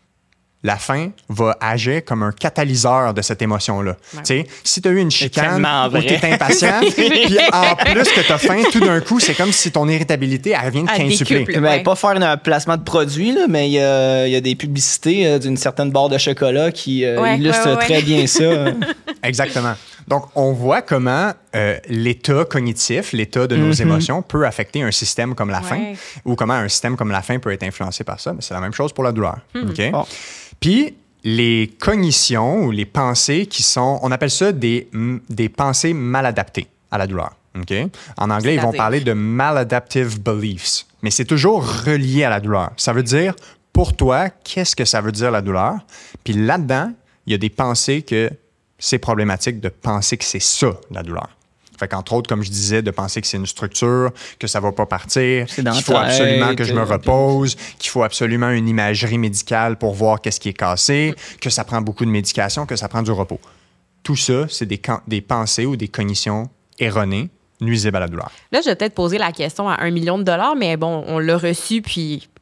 la faim va agir comme un catalyseur de cette émotion-là. Ouais. Si tu as eu une chicane ou tu es impatient, puis en plus que tu as faim, tout d'un coup, c'est comme si ton irritabilité, elle vient de quintupler. Ben, ouais. Pas faire un placement de produit, là, mais il y, y a des publicités euh, d'une certaine barre de chocolat qui euh, ouais, illustrent ouais, ouais, très ouais. bien ça. Exactement. Donc, on voit comment euh, l'état cognitif, l'état de nos mm-hmm. émotions peut affecter un système comme la faim, ouais. ou comment un système comme la faim peut être influencé par ça. Mais c'est la même chose pour la douleur. Mm. Okay? Bon. Puis, les cognitions ou les pensées qui sont, on appelle ça des, des pensées mal adaptées à la douleur. Okay? En anglais, ils vont parler de maladaptive beliefs, mais c'est toujours relié à la douleur. Ça veut dire, pour toi, qu'est-ce que ça veut dire la douleur? Puis là-dedans, il y a des pensées que c'est problématique de penser que c'est ça, la douleur. Fait qu'entre autres, comme je disais, de penser que c'est une structure, que ça ne va pas partir, qu'il faut absolument que je me repose, qu'il faut absolument une imagerie médicale pour voir qu'est-ce qui est cassé, que ça prend beaucoup de médication, que ça prend du repos. Tout ça, c'est des, des pensées ou des cognitions erronées nuisibles à la douleur. Là, je vais peut-être poser la question à un million de dollars, mais bon, on l'a reçu, puis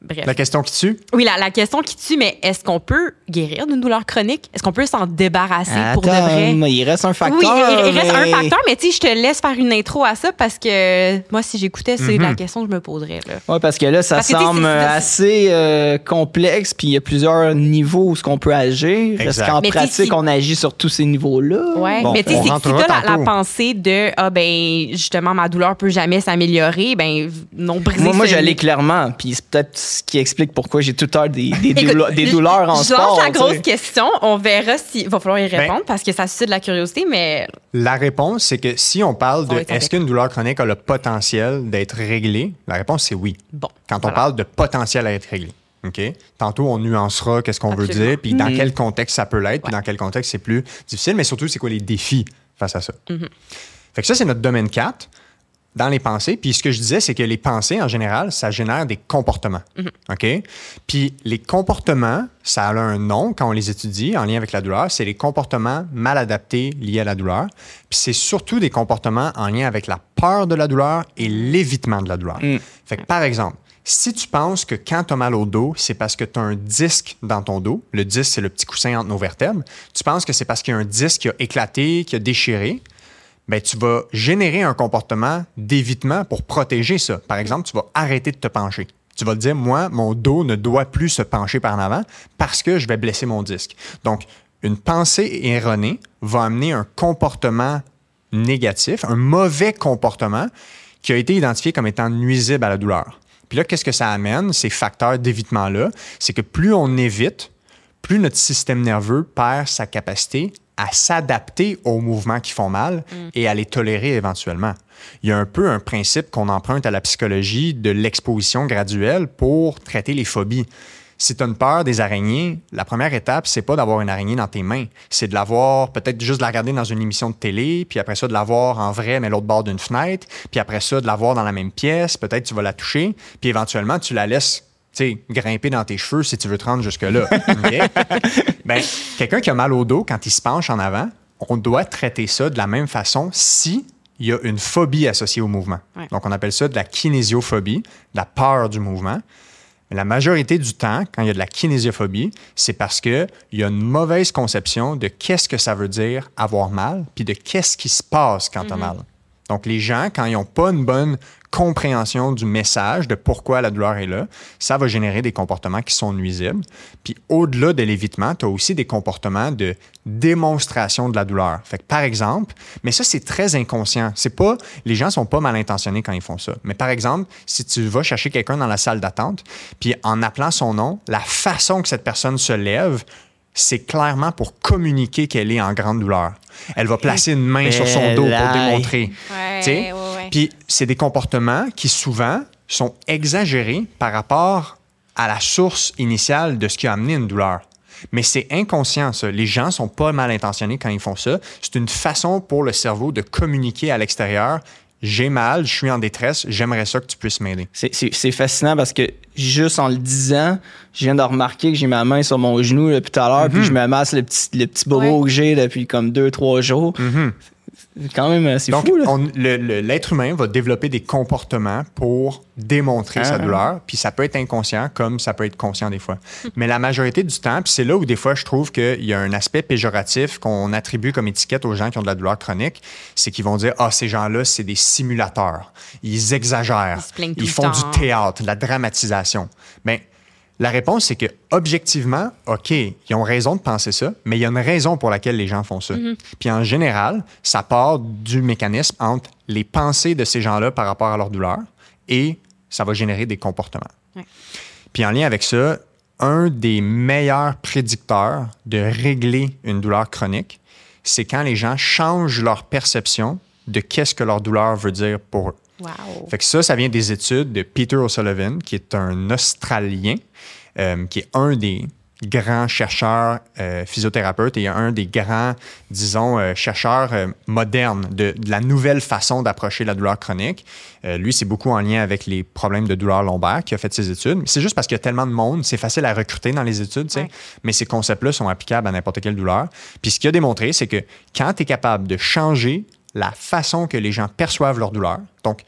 bref. La question qui tue? Oui, la, la question qui tue, mais est-ce qu'on peut guérir d'une douleur chronique? Est-ce qu'on peut s'en débarrasser pour de vrai? Il reste un facteur. Oui, il, il reste mais... un facteur, mais tu sais, je te laisse faire une intro à ça parce que moi, si j'écoutais, c'est Mm-hmm. la question que je me poserais. Oui, parce que là, ça parce que, semble c'est, c'est, assez euh, complexe, puis il y a plusieurs niveaux où ce qu'on peut agir. Est-ce qu'en mais pratique, si... on agit sur tous ces niveaux-là? Oui, bon, mais tu sais, si tu as la, la pensée de « Ah, ben, justement, ma douleur peut jamais s'améliorer », ben, non, briser Moi, moi ce... j'allais clairement, puis c'est peut-être ce qui explique pourquoi j'ai tout le temps des, des, Écoute, douleurs, des douleurs en je sport. lance la grosse t'sais. question. On verra s'il va falloir y répondre Ben, parce que ça suscite de la curiosité, mais... La réponse, c'est que si on parle de On va être est-ce qu'une douleur chronique a le potentiel d'être réglée, la réponse, c'est oui. Bon, Quand voilà. on parle de potentiel à être réglé. OK? Tantôt, on nuancera qu'est-ce qu'on veut Absolument. dire, puis dans Mm. quel contexte ça peut l'être, puis Ouais. dans quel contexte c'est plus difficile, mais surtout, c'est quoi les défis face à ça. Mm-hmm. Fait que ça, c'est notre domaine quatre dans les pensées. Puis ce que je disais, c'est que les pensées, en général, ça génère des comportements. Mm-hmm. OK? Puis les comportements, ça a un nom quand on les étudie en lien avec la douleur. C'est les comportements mal adaptés liés à la douleur. Puis c'est surtout des comportements en lien avec la peur de la douleur et l'évitement de la douleur. Mm. Fait que, par exemple, si tu penses que quand tu as mal au dos, c'est parce que tu as un disque dans ton dos, le disque, c'est le petit coussin entre nos vertèbres, tu penses que c'est parce qu'il y a un disque qui a éclaté, qui a déchiré, bien, tu vas générer un comportement d'évitement pour protéger ça. Par exemple, tu vas arrêter de te pencher. Tu vas te dire, moi, mon dos ne doit plus se pencher par en avant parce que je vais blesser mon disque. Donc, une pensée erronée va amener un comportement négatif, un mauvais comportement qui a été identifié comme étant nuisible à la douleur. Puis là, qu'est-ce que ça amène, ces facteurs d'évitement-là? C'est que plus on évite, plus notre système nerveux perd sa capacité à s'adapter aux mouvements qui font mal mm. et à les tolérer éventuellement. Il y a un peu un principe qu'on emprunte à la psychologie de l'exposition graduelle pour traiter les phobies. Si tu as une peur des araignées, la première étape, c'est pas d'avoir une araignée dans tes mains. C'est de l'avoir, peut-être juste de la regarder dans une émission de télé, puis après ça, de l'avoir en vrai, mais l'autre bord d'une fenêtre, puis après ça, de l'avoir dans la même pièce, peut-être tu vas la toucher, puis éventuellement, tu la laisses tu sais, grimper dans tes cheveux si tu veux te rendre jusque-là. Okay? Ben, quelqu'un qui a mal au dos, quand il se penche en avant, on doit traiter ça de la même façon si il y a une phobie associée au mouvement. Ouais. Donc, on appelle ça de la kinésiophobie, de la peur du mouvement. Mais la majorité du temps, quand il y a de la kinésiophobie, c'est parce qu'il y a une mauvaise conception de qu'est-ce que ça veut dire avoir mal, puis de qu'est-ce qui se passe quand tu as mal. Donc, les gens, quand ils n'ont pas une bonne compréhension du message de pourquoi la douleur est là, ça va générer des comportements qui sont nuisibles. Puis, au-delà de l'évitement, tu as aussi des comportements de démonstration de la douleur. Fait que, par exemple, mais ça, c'est très inconscient. C'est pas, les gens sont pas mal intentionnés quand ils font ça. Mais par exemple, si tu vas chercher quelqu'un dans la salle d'attente, puis en appelant son nom, la façon que cette personne se lève, c'est clairement pour communiquer qu'elle est en grande douleur. Elle va placer une main sur son dos pour démontrer. Ouais, ouais, ouais. Puis c'est des comportements qui souvent sont exagérés par rapport à la source initiale de ce qui a amené une douleur. Mais c'est inconscient, ça. Les gens sont pas mal intentionnés quand ils font ça. C'est une façon pour le cerveau de communiquer à l'extérieur. J'ai mal, je suis en détresse, j'aimerais ça que tu puisses m'aider. C'est, c'est, c'est fascinant parce que juste en le disant, je viens de remarquer que j'ai ma main sur mon genou depuis tout à l'heure, mm-hmm. puis je me masse le petit, le petit bobo ouais. que j'ai depuis comme deux, trois jours. Mm-hmm. C'est quand même, c'est Donc, fou, là. On, le, le, l'être humain va développer des comportements pour démontrer ah, sa douleur, puis ça peut être inconscient comme ça peut être conscient des fois. Mais la majorité du temps, puis c'est là où des fois je trouve qu'il y a un aspect péjoratif qu'on attribue comme étiquette aux gens qui ont de la douleur chronique, c'est qu'ils vont dire « Ah, ces gens-là, c'est des simulateurs. Ils exagèrent. Ils, Ils font du théâtre, de la dramatisation. » Bien, la réponse, c'est que objectivement, OK, ils ont raison de penser ça, mais il y a une raison pour laquelle les gens font ça. Mm-hmm. Puis en général, ça part du mécanisme entre les pensées de ces gens-là par rapport à leur douleur et ça va générer des comportements. Ouais. Puis en lien avec ça, un des meilleurs prédicteurs de régler une douleur chronique, c'est quand les gens changent leur perception de qu'est-ce que leur douleur veut dire pour eux. Wow. Fait que ça, ça vient des études de Peter O'Sullivan, qui est un Australien, euh, qui est un des grands chercheurs euh, physiothérapeutes et un des grands, disons, euh, chercheurs euh, modernes de, de la nouvelle façon d'approcher la douleur chronique. Euh, lui, c'est beaucoup en lien avec les problèmes de douleur lombaire qui a fait ses études. C'est juste parce qu'il y a tellement de monde, c'est facile à recruter dans les études, tu sais. Ouais. Mais ces concepts-là sont applicables à n'importe quelle douleur. Puis ce qu'il a démontré, c'est que quand tu es capable de changer la façon que les gens perçoivent leur douleur. Donc,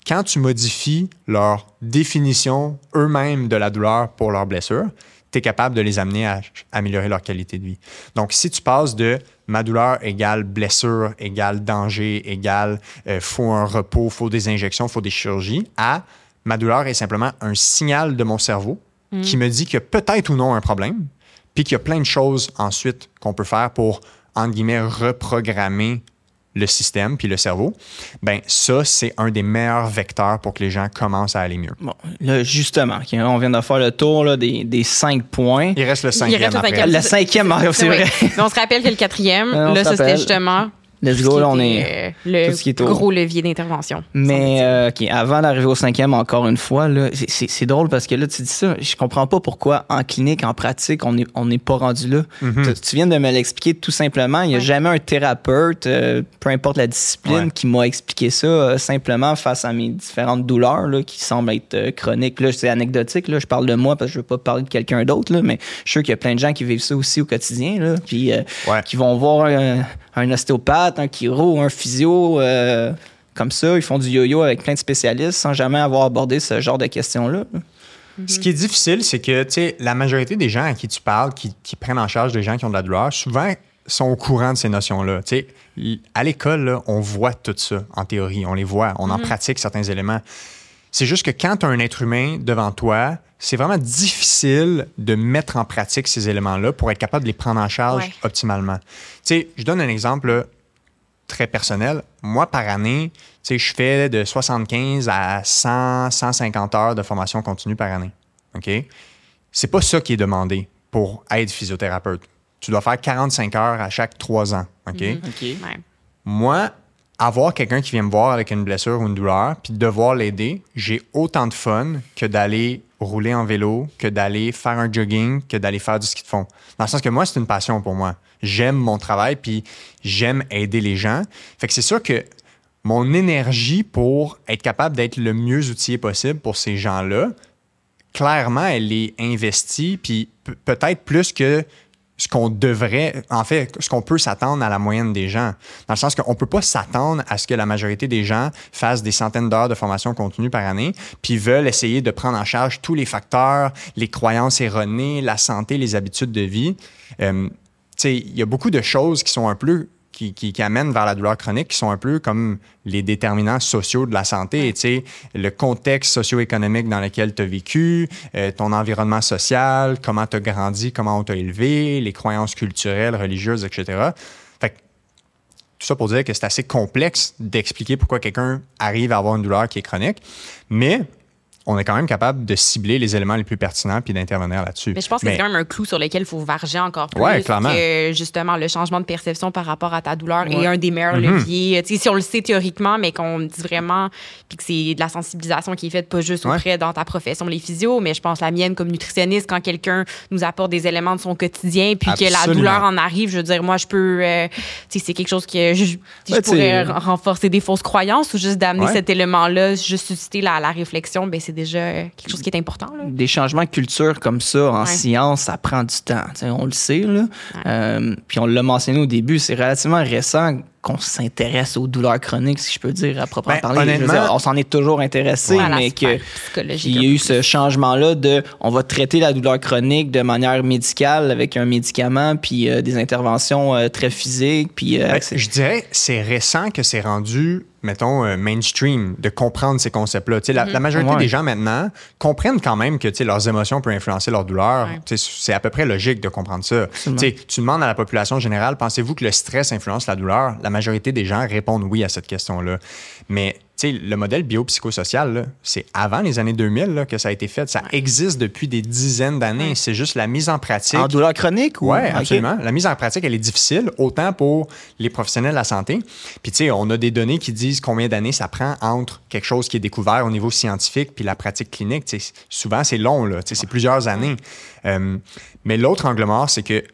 quand tu modifies leur définition eux-mêmes de la douleur pour leur blessure, tu es capable de les amener à améliorer leur qualité de vie. Donc, si tu passes de ma douleur égale blessure, égale danger, égale euh, faut un repos, faut des injections, faut des chirurgies, à ma douleur est simplement un signal de mon cerveau mm. qui me dit qu'il y a peut-être ou non un problème, puis qu'il y a plein de choses ensuite qu'on peut faire pour, entre guillemets, reprogrammer le système puis le cerveau, ben ça, c'est un des meilleurs vecteurs pour que les gens commencent à aller mieux. Bon, là, justement, okay, on vient de faire le tour là, des, des cinq points. Il reste le cinquième. Il reste le cinquième, le cinquième c'est vrai. Oui. On se rappelle que le quatrième, là, ça, c'était justement... Let's go, là, on est. Le est gros levier d'intervention. Mais, euh, OK, avant d'arriver au cinquième, encore une fois, là, c'est, c'est drôle parce que là, tu dis ça, je comprends pas pourquoi en clinique, en pratique, on n'est on est pas rendu là. Mm-hmm. Tu, tu viens de me l'expliquer tout simplement. Il n'y a ouais. jamais un thérapeute, euh, peu importe la discipline, ouais. qui m'a expliqué ça euh, simplement face à mes différentes douleurs là, qui semblent être euh, chroniques. Là, c'est anecdotique, là, je parle de moi parce que je veux pas parler de quelqu'un d'autre, là, mais je suis sûr qu'il y a plein de gens qui vivent ça aussi au quotidien, là, puis euh, ouais. qui vont voir un, un ostéopathe, un chiro, un physio, euh, comme ça. Ils font du yo-yo avec plein de spécialistes sans jamais avoir abordé ce genre de questions-là. Mm-hmm. Ce qui est difficile, c'est que la majorité des gens à qui tu parles, qui, qui prennent en charge des gens qui ont de la douleur, souvent sont au courant de ces notions-là. T'sais, à l'école, là, on voit tout ça en théorie. On les voit, on mm-hmm. en pratique certains éléments. C'est juste que quand tu as un être humain devant toi, c'est vraiment difficile de mettre en pratique ces éléments-là pour être capable de les prendre en charge ouais. optimalement. T'sais, je donne un exemple là, très personnel. Moi, par année, je fais de soixante-quinze à cent, cent cinquante heures de formation continue par année. OK? C'est pas ça qui est demandé pour être physiothérapeute. Tu dois faire quarante-cinq heures à chaque trois ans. OK? Mm-hmm. Okay. Ouais. Moi, avoir quelqu'un qui vient me voir avec une blessure ou une douleur, puis devoir l'aider, j'ai autant de fun que d'aller rouler en vélo, que d'aller faire un jogging, que d'aller faire du ski de fond. Dans le sens que moi, c'est une passion pour moi. J'aime mon travail, puis j'aime aider les gens. Fait que c'est sûr que mon énergie pour être capable d'être le mieux outillé possible pour ces gens-là, clairement, elle est investie, puis p- peut-être plus que ce qu'on devrait, en fait, ce qu'on peut s'attendre à la moyenne des gens. Dans le sens qu'on ne peut pas s'attendre à ce que la majorité des gens fassent des centaines d'heures de formation continue par année, puis veulent essayer de prendre en charge tous les facteurs, les croyances erronées, la santé, les habitudes de vie. Euh, tu sais, il y a beaucoup de choses qui sont un peu Qui, qui, qui amènent vers la douleur chronique, qui sont un peu comme les déterminants sociaux de la santé. Tu sais, le contexte socio-économique dans lequel tu as vécu, euh, ton environnement social, comment tu as grandi, comment on t'a élevé, les croyances culturelles, religieuses, et cetera. Fait que, tout ça pour dire que c'est assez complexe d'expliquer pourquoi quelqu'un arrive à avoir une douleur qui est chronique, mais on est quand même capable de cibler les éléments les plus pertinents puis d'intervenir là-dessus. Mais je pense que Mais... c'est quand même un clou sur lequel il faut varger encore plus. Ouais, clairement. Que justement, le changement de perception par rapport à ta douleur ouais. est un des meilleurs mm-hmm. leviers. Tu sais, si on le sait théoriquement, mais qu'on dit vraiment, puis que c'est de la sensibilisation qui est faite pas juste auprès ouais. dans ta profession, les physios, mais je pense la mienne comme nutritionniste, quand quelqu'un nous apporte des éléments de son quotidien, puis Absolument. que la douleur en arrive, je veux dire, moi, je peux... Euh, tu sais, c'est quelque chose que je, je ouais, pourrais t'sais... renforcer des fausses croyances ou juste d'amener ouais. cet élément-là, juste susciter la, la réflexion, bien, c'est déjà quelque chose qui est important. Là. Des changements de culture comme ça en ouais. science, ça prend du temps. T'sais, on le sait. Là. Ouais. Euh, puis on l'a mentionné au début, c'est relativement récent qu'on s'intéresse aux douleurs chroniques, si je peux dire, à proprement ben, parler. Honnêtement, dire, on s'en est toujours intéressé, ouais, mais qu'il y a eu ce changement-là de on va traiter la douleur chronique de manière médicale avec un médicament puis euh, des interventions euh, très physiques. Puis, euh, ben, je dirais c'est récent que c'est rendu mettons, euh, mainstream, de comprendre ces concepts-là. Mm-hmm. La, la majorité ouais. des gens, maintenant, comprennent quand même que leurs émotions peuvent influencer leur douleur. Ouais. C'est à peu près logique de comprendre ça. Tu demandes à la population générale, pensez-vous que le stress influence la douleur? La majorité des gens répondent oui à cette question-là. Mais t'sais, le modèle biopsychosocial, là, c'est avant les années deux mille là, que ça a été fait. Ça ouais. existe depuis des dizaines d'années. Ouais. C'est juste la mise en pratique. En douleur chronique? Oui, okay. absolument. La mise en pratique, elle est difficile, autant pour les professionnels de la santé. Puis, tu sais, on a des données qui disent combien d'années ça prend entre quelque chose qui est découvert au niveau scientifique puis la pratique clinique. T'sais, souvent, c'est long, là. C'est plusieurs années. Euh, mais l'autre angle mort, c'est que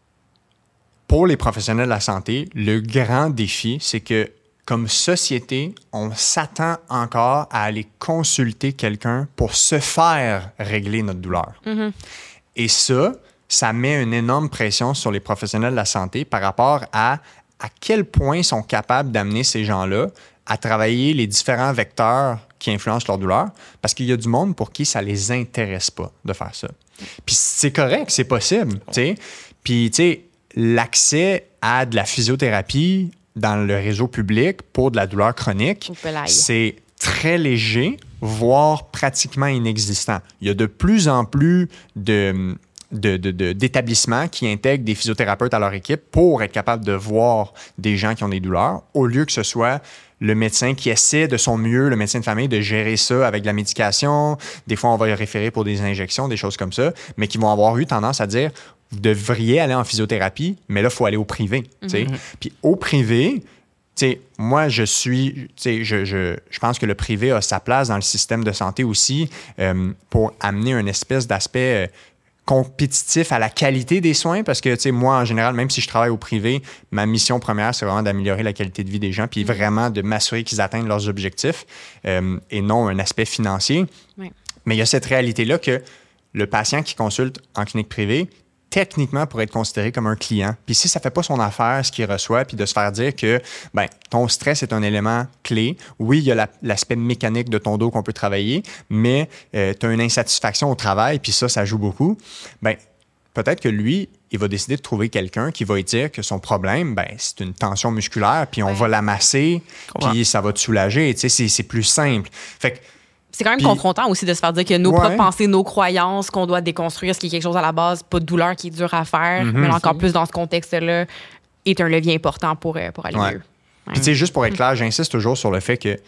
pour les professionnels de la santé, le grand défi, c'est que comme société, on s'attend encore à aller consulter quelqu'un pour se faire régler notre douleur. Mm-hmm. Et ça, ça met une énorme pression sur les professionnels de la santé par rapport à à quel point ils sont capables d'amener ces gens-là à travailler les différents vecteurs qui influencent leur douleur parce qu'il y a du monde pour qui ça les intéresse pas de faire ça. Puis c'est correct, c'est possible, tu sais. Puis, tu sais, l'accès à de la physiothérapie dans le réseau public pour de la douleur chronique, c'est très léger, voire pratiquement inexistant. Il y a de plus en plus de... De, de, de, d'établissements qui intègrent des physiothérapeutes à leur équipe pour être capable de voir des gens qui ont des douleurs, au lieu que ce soit le médecin qui essaie de son mieux, le médecin de famille, de gérer ça avec de la médication. Des fois, on va y référer pour des injections, des choses comme ça, mais qui vont avoir eu tendance à dire « Vous devriez aller en physiothérapie, mais là, il faut aller au privé. Mm-hmm. » Puis au privé, t'sais, moi, je suis, je, je, je pense que le privé a sa place dans le système de santé aussi euh, pour amener une espèce d'aspect... Euh, compétitif à la qualité des soins parce que, tu sais, moi, en général, même si je travaille au privé, ma mission première, c'est vraiment d'améliorer la qualité de vie des gens puis vraiment de m'assurer qu'ils atteignent leurs objectifs euh, et non un aspect financier. Oui. Mais il y a cette réalité-là que le patient qui consulte en clinique privée, techniquement, pourrait être considéré comme un client. Puis si ça ne fait pas son affaire, ce qu'il reçoit, puis de se faire dire que ben, ton stress est un élément clé. Oui, il y a la, l'aspect mécanique de ton dos qu'on peut travailler, mais euh, tu as une insatisfaction au travail, puis ça, ça joue beaucoup. Ben, peut-être que lui, il va décider de trouver quelqu'un qui va lui dire que son problème, ben, c'est une tension musculaire, puis on ouais. va l'amasser, puis ça va te soulager. Tu sais, c'est, c'est plus simple. Fait que c'est quand même Puis, confrontant aussi de se faire dire que nos ouais. propres pensées, nos croyances, qu'on doit déconstruire, ce qui est quelque chose à la base, pas de douleur qui est dur à faire, mm-hmm. mais encore plus dans ce contexte-là, est un levier important pour, pour aller ouais. mieux. Ouais. Puis tu sais, juste pour être clair, j'insiste toujours sur le fait qu'il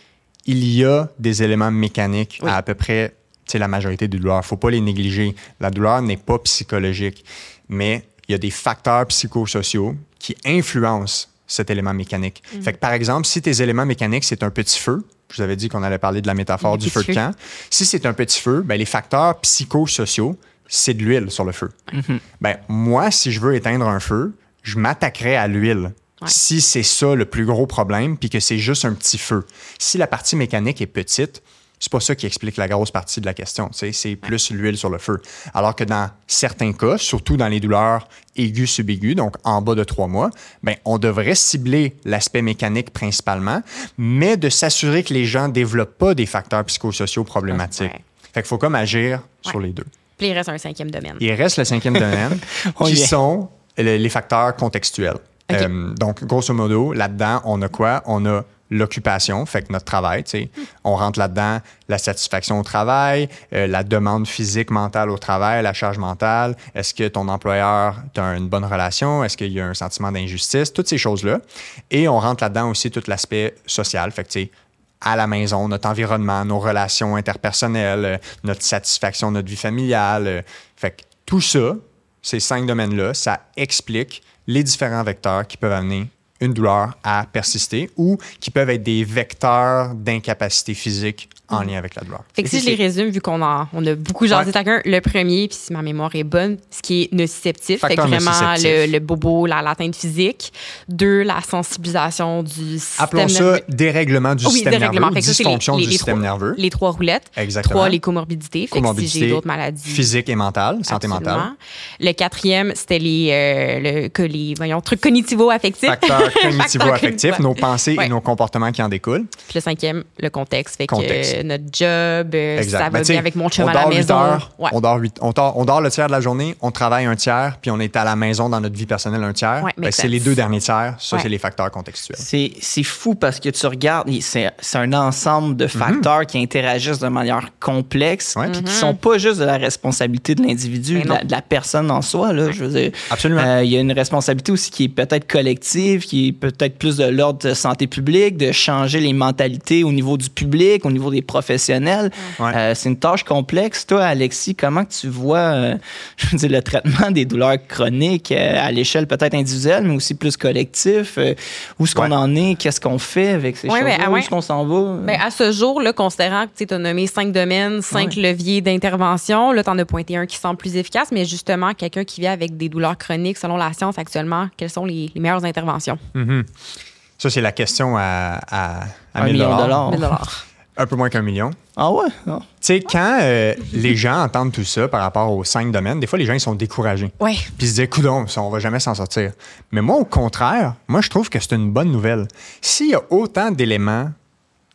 y a des éléments mécaniques oui. à à peu près la majorité des douleurs. Il ne faut pas les négliger. La douleur n'est pas psychologique, mais il y a des facteurs psychosociaux qui influencent cet élément mécanique. Mm-hmm. Fait que par exemple, si tes éléments mécaniques, c'est un petit feu, je vous avais dit qu'on allait parler de la métaphore du feu de camp. Si c'est un petit feu, ben les facteurs psychosociaux, c'est de l'huile sur le feu. Mm-hmm. Ben, moi, si je veux éteindre un feu, je m'attaquerai à l'huile. Ouais. Si c'est ça le plus gros problème, puis que c'est juste un petit feu. Si la partie mécanique est petite, c'est pas ça qui explique la grosse partie de la question. C'est, c'est plus l'huile sur le feu. Alors que dans certains cas, surtout dans les douleurs aiguës subaiguës, donc en bas de trois mois, ben, on devrait cibler l'aspect mécanique principalement, mais de s'assurer que les gens ne développent pas des facteurs psychosociaux problématiques. Ouais. Fait qu'il faut comme agir ouais. sur les deux. Puis il reste un cinquième domaine. Il reste le cinquième domaine, qui yeah. sont les facteurs contextuels. Okay. Euh, donc, grosso modo, là-dedans, on a quoi? On a l'occupation, fait que notre travail, tu sais, on rentre là-dedans, la satisfaction au travail, euh, la demande physique, mentale au travail, la charge mentale, est-ce que ton employeur, tu as une bonne relation, est-ce qu'il y a un sentiment d'injustice, toutes ces choses-là. Et on rentre là-dedans aussi tout l'aspect social, fait que tu sais, à la maison, notre environnement, nos relations interpersonnelles, euh, notre satisfaction, notre vie familiale. Euh, fait que tout ça, ces cinq domaines-là, ça explique les différents vecteurs qui peuvent amener une douleur à persister ou qui peuvent être des vecteurs d'incapacité physique en lien avec la douleur. Fait que si je les résume, vu qu'on a, on a beaucoup jasé ouais. chacun, le premier, puis si ma mémoire est bonne, ce qui est nociceptif, fait que vraiment le, le bobo, la, l'atteinte physique. Deux, la sensibilisation du système Appelons ça nerveux. Dérèglement du oh, oui, système dérèglement. nerveux, fait dysfonction les, les, du les système trois, nerveux. Les trois roulettes. Exactement. Trois, les comorbidités. Fait Comorbidité, que si j'ai d'autres maladies. Physique et mentale, santé absolument. mentale. Le quatrième, c'était les, euh, le, que les voyons, trucs cognitivo-affectifs. Facteurs cognitivo-affectifs, nos pensées ouais. et nos comportements qui en découlent. Puis le cinquième, le contexte. Fait contexte. que euh, notre job, Euh, ça va bien avec mon chum à la maison. Heures, ouais. on, dort huit, on, dort, on dort le tiers de la journée, on travaille un tiers, puis on est à la maison dans notre vie personnelle un tiers. Ouais, ben, c'est les deux derniers tiers. Ça, ouais. c'est les facteurs contextuels. C'est, c'est fou parce que tu regardes, c'est, c'est un ensemble de facteurs mm-hmm. qui interagissent de manière complexe, puis mm-hmm. qui sont pas juste de la responsabilité de l'individu, de la, de la personne en soi. Là, ouais. je veux dire. Absolument. Il euh, y a une responsabilité aussi qui est peut-être collective, qui est peut-être plus de l'ordre de santé publique, de changer les mentalités au niveau du public, au niveau des professionnels. Ouais. Euh, c'est une tâche complexe. Toi, Alexis, comment tu vois euh, je veux dire, le traitement des douleurs chroniques euh, à l'échelle peut-être individuelle, mais aussi plus collectif? Euh, où est-ce qu'on ouais. en est? Qu'est-ce qu'on fait avec ces ouais, choses-là? Ben, où ouais. est-ce qu'on s'en va? Ben, à ce jour, là, considérant que tu as nommé cinq domaines, cinq ouais. leviers d'intervention, là, tu en as pointé un qui semble plus efficace, mais justement, quelqu'un qui vit avec des douleurs chroniques, selon la science actuellement, quelles sont les, les meilleures interventions? Mm-hmm. Ça, c'est la question à, à, à mille dollars. Un peu moins qu'un million. Ah ouais? Ah. Tu sais, quand euh, les gens entendent tout ça par rapport aux cinq domaines, des fois, les gens ils sont découragés. Ouais. Puis ils se disent, coudonc, on va jamais s'en sortir. Mais moi, au contraire, moi, je trouve que c'est une bonne nouvelle. S'il y a autant d'éléments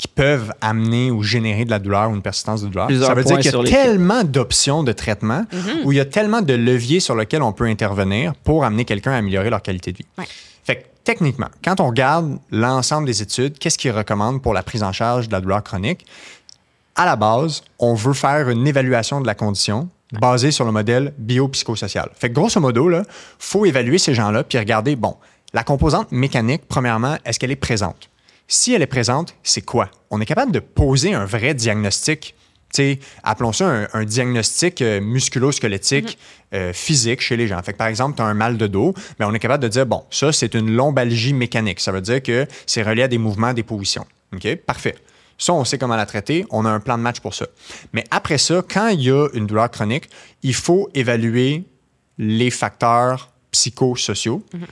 qui peuvent amener ou générer de la douleur ou une persistance de douleur. Plusieurs Ça veut dire points qu'il y sur a lesquels. tellement d'options de traitement Mm-hmm. où il y a tellement de leviers sur lesquels on peut intervenir pour amener quelqu'un à améliorer leur qualité de vie. Ouais. Fait que, techniquement, quand on regarde l'ensemble des études, qu'est-ce qu'ils recommandent pour la prise en charge de la douleur chronique? À la base, on veut faire une évaluation de la condition basée sur le modèle biopsychosocial. Fait que grosso modo, il faut évaluer ces gens-là puis regarder, bon, la composante mécanique, premièrement, est-ce qu'elle est présente? Si elle est présente, c'est quoi? On est capable de poser un vrai diagnostic, tu sais, appelons ça un, un diagnostic euh, musculo-squelettique mm-hmm. euh, physique chez les gens. Fait que par exemple, tu as un mal de dos, mais on est capable de dire, bon, ça, c'est une lombalgie mécanique. Ça veut dire que c'est relié à des mouvements, des positions. OK? Parfait. Ça, on sait comment la traiter. On a un plan de match pour ça. Mais après ça, quand il y a une douleur chronique, il faut évaluer les facteurs psychosociaux. Mm-hmm.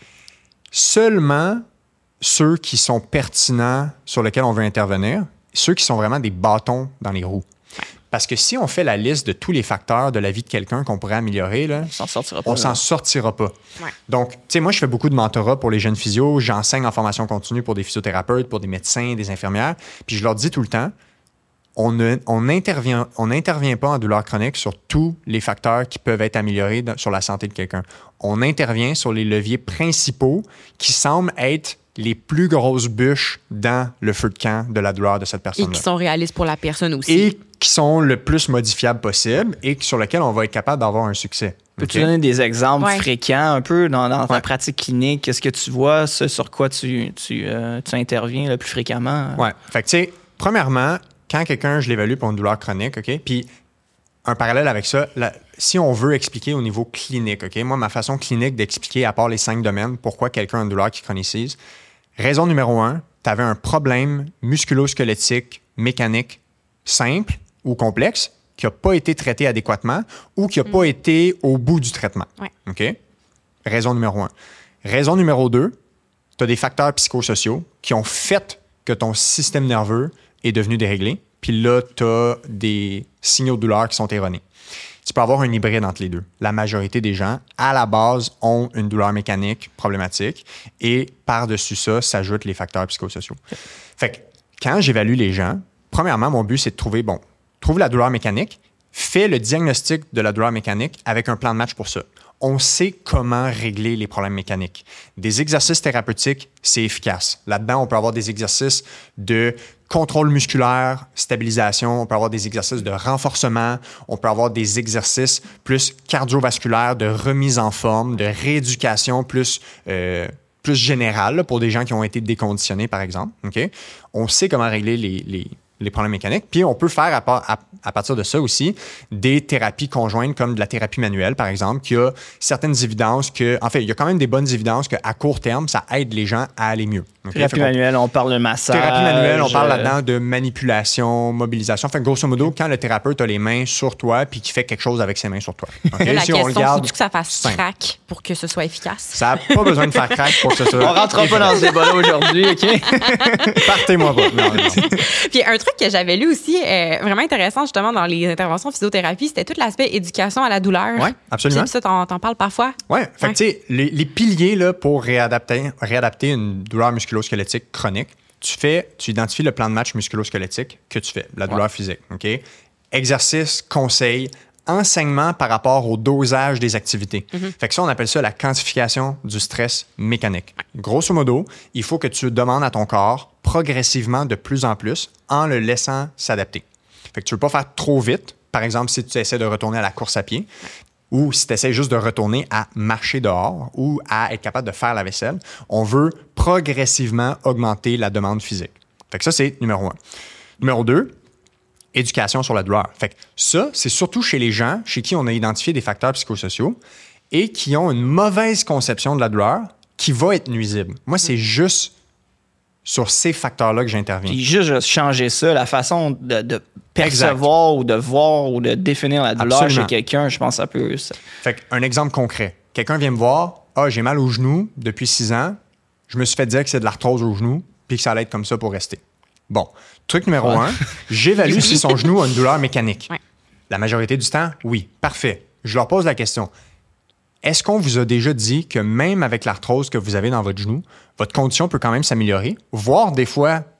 Seulement ceux qui sont pertinents sur lesquels on veut intervenir, ceux qui sont vraiment des bâtons dans les roues. Parce que si on fait la liste de tous les facteurs de la vie de quelqu'un qu'on pourrait améliorer, là, s'en sortira pas, on là. s'en sortira pas. Ouais. Donc, tu sais, moi, je fais beaucoup de mentorat pour les jeunes physios. J'enseigne en formation continue pour des physiothérapeutes, pour des médecins, des infirmières. Puis je leur dis tout le temps, on ne, on intervient, on n'intervient pas en douleur chronique sur tous les facteurs qui peuvent être améliorés dans, sur la santé de quelqu'un. On intervient sur les leviers principaux qui semblent être les plus grosses bûches dans le feu de camp de la douleur de cette Et personne-là. qui sont réalistes pour la personne aussi. Et qui sont le plus modifiables possible et sur lesquels on va être capable d'avoir un succès. Peux-tu OK? donner des exemples Ouais. fréquents un peu dans, dans ta Ouais. pratique clinique? Qu'est-ce que tu vois, ce sur quoi tu, tu, euh, tu interviens le plus fréquemment? Ouais. Fait que, tu sais, premièrement, quand quelqu'un, je l'évalue pour une douleur chronique, OK? Puis, un parallèle avec ça, la- si on veut expliquer au niveau clinique, OK? Moi, ma façon clinique d'expliquer, à part les cinq domaines, pourquoi quelqu'un a une douleur qui chronicise, raison numéro un, tu avais un problème musculo-squelettique, mécanique, simple ou complexe, qui n'a pas été traité adéquatement ou qui n'a pas été au bout du traitement. Ouais. OK? Raison numéro un. Raison numéro deux, tu as des facteurs psychosociaux qui ont fait que ton système nerveux est devenu déréglé. Puis là, tu as des signaux de douleur qui sont erronés. Tu peux avoir un hybride entre les deux. La majorité des gens, à la base, ont une douleur mécanique problématique et par-dessus ça, s'ajoutent les facteurs psychosociaux. Fait que quand j'évalue les gens, premièrement, mon but, c'est de trouver, bon, trouve la douleur mécanique, fais le diagnostic de la douleur mécanique avec un plan de match pour ça. On sait comment régler les problèmes mécaniques. Des exercices thérapeutiques, c'est efficace. Là-dedans, on peut avoir des exercices de contrôle musculaire, stabilisation, on peut avoir des exercices de renforcement, on peut avoir des exercices plus cardiovasculaires, de remise en forme, de rééducation plus, euh, plus générale là, pour des gens qui ont été déconditionnés, par exemple. Okay? On sait comment régler les, les, les problèmes mécaniques. Puis on peut faire à, par, à, à partir de ça aussi des thérapies conjointes comme de la thérapie manuelle, par exemple, qui a certaines évidences que, en fait, il y a quand même des bonnes évidences qu'à court terme, ça aide les gens à aller mieux. Okay? Thérapie manuelle, on parle de massage. Thérapie manuelle, on parle euh, là-dedans de manipulation, mobilisation. Fait que grosso modo, quand le thérapeute a les mains sur toi puis qu'il fait quelque chose avec ses mains sur toi. Okay? Là, la Si on le question, garde faut-tu que ça fasse simple. crack pour que ce soit efficace? Ça n'a pas besoin de faire crack pour que ce soit. On rentrera pas dans ce débat-là aujourd'hui, OK? Partez-moi pas. Non, non, non. Puis un truc que j'avais lu aussi, euh, vraiment intéressant justement dans les interventions en physiothérapie, c'était tout l'aspect éducation à la douleur. Oui, absolument. Tu sais, ça, t'en, t'en parles parfois? Oui, fait Ouais. que tu sais, les, les piliers là, pour réadapter, réadapter une douleur musculo-squelettique chronique, tu fais, tu identifies le plan de match musculo-squelettique que tu fais, la douleur Ouais. physique, OK? Exercice, conseil, enseignement par rapport au dosage des activités. Mm-hmm. Fait que ça, on appelle ça la quantification du stress mécanique. Grosso modo, il faut que tu demandes à ton corps progressivement de plus en plus en le laissant s'adapter. Fait que tu ne veux pas faire trop vite. Par exemple, si tu essaies de retourner à la course à pied, ou si tu essaies juste de retourner à marcher dehors ou à être capable de faire la vaisselle, on veut progressivement augmenter la demande physique. Fait que ça, c'est numéro un. Numéro deux, éducation sur la douleur. Fait que ça, c'est surtout chez les gens chez qui on a identifié des facteurs psychosociaux et qui ont une mauvaise conception de la douleur qui va être nuisible. Moi, c'est juste sur ces facteurs-là que j'interviens. Puis juste changer ça, la façon de, de percevoir ou de voir ou de définir la douleur Absolument. chez quelqu'un, je pense que ça peut... Ça. Fait qu'un exemple concret. Quelqu'un vient me voir, « Ah, j'ai mal au genou depuis six ans. Je me suis fait dire que c'est de l'arthrose au genou puis que ça allait être comme ça pour rester. » Bon, truc numéro Ouais. un, j'évalue si son genou a une douleur mécanique. Ouais. La majorité du temps, oui, parfait. Je leur pose la question. Est-ce qu'on vous a déjà dit que même avec l'arthrose que vous avez dans votre genou, votre condition peut quand même s'améliorer, voire des fois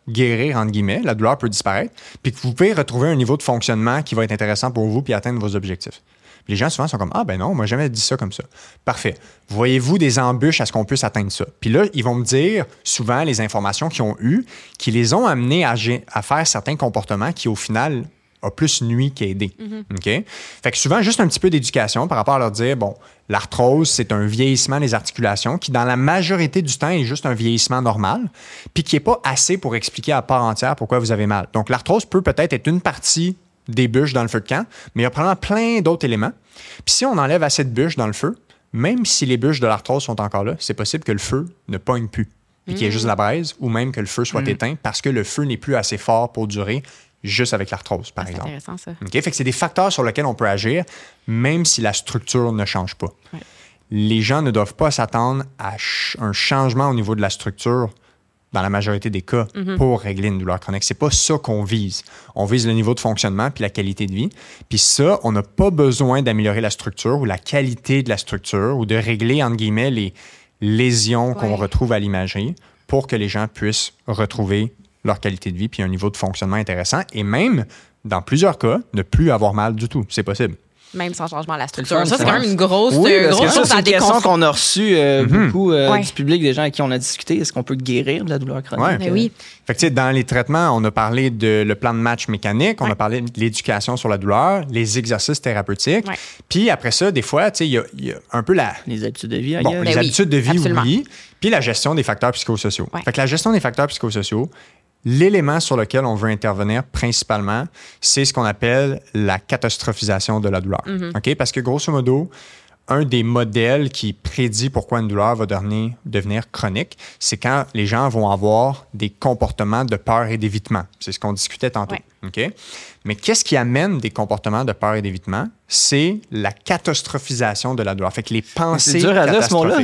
guérir, entre guillemets, la douleur peut disparaître, puis que vous pouvez retrouver un niveau de fonctionnement qui va être intéressant pour vous puis atteindre vos objectifs. Puis les gens, souvent, sont comme « Ah, ben non, moi, j'ai jamais dit ça comme ça. » Parfait. Voyez-vous des embûches à ce qu'on puisse atteindre ça? Puis là, ils vont me dire souvent les informations qu'ils ont eues qui les ont amenés à, à faire certains comportements qui, au final, a plus nuit qu'aidé. Mm-hmm. OK? Fait que souvent, juste un petit peu d'éducation par rapport à leur dire, bon, l'arthrose, c'est un vieillissement des articulations qui, dans la majorité du temps, est juste un vieillissement normal, puis qui n'est pas assez pour expliquer à part entière pourquoi vous avez mal. Donc, l'arthrose peut peut-être être une partie des bûches dans le feu de camp, mais il y a probablement plein d'autres éléments. Puis si on enlève assez de bûches dans le feu, même si les bûches de l'arthrose sont encore là, c'est possible que le feu ne pogne plus, puis mmh. qu'il y ait juste de la braise, ou même que le feu soit mmh. éteint parce que le feu n'est plus assez fort pour durer, juste avec l'arthrose, par ah, exemple. C'est intéressant, ça. Okay? Fait que c'est des facteurs sur lesquels on peut agir, même si la structure ne change pas. Ouais. Les gens ne doivent pas s'attendre à ch- un changement au niveau de la structure dans la majorité des cas, mm-hmm. pour régler une douleur chronique. C'est pas ça qu'on vise. On vise le niveau de fonctionnement puis la qualité de vie. Puis ça, on n'a pas besoin d'améliorer la structure ou la qualité de la structure ou de régler, entre guillemets, les lésions ouais. qu'on retrouve à l'imagerie pour que les gens puissent retrouver leur qualité de vie puis un niveau de fonctionnement intéressant et même, dans plusieurs cas, ne plus avoir mal du tout. C'est possible. Même sans changement à la structure. Ça, c'est quand même une grosse, oui, euh, grosse chose ça, à déconstruire. C'est une question qu'on a reçue euh, mm-hmm. beaucoup euh, ouais. du public, des gens avec qui on a discuté. Est-ce qu'on peut guérir de la douleur chronique? Ouais. Mais oui. Fait que, tu sais, dans les traitements, on a parlé de le plan de match mécanique, on ouais. a parlé de l'éducation sur la douleur, les exercices thérapeutiques. Ouais. Puis après ça, des fois, tu sais, il y, y a un peu la... Les habitudes de vie, bon, ailleurs. les oui, habitudes de vie, absolument. oui. Puis la gestion des facteurs psychosociaux. Ouais. Fait que la gestion des facteurs psychosociaux, l'élément sur lequel on veut intervenir principalement, c'est ce qu'on appelle la catastrophisation de la douleur. Mm-hmm. Okay? Parce que grosso modo, un des modèles qui prédit pourquoi une douleur va devenir, devenir chronique, c'est quand les gens vont avoir des comportements de peur et d'évitement. C'est ce qu'on discutait tantôt. Ouais. Okay? Mais qu'est-ce qui amène des comportements de peur et d'évitement? C'est la catastrophisation de la douleur. Fait que les pensées c'est dur à dire, ce mot-là.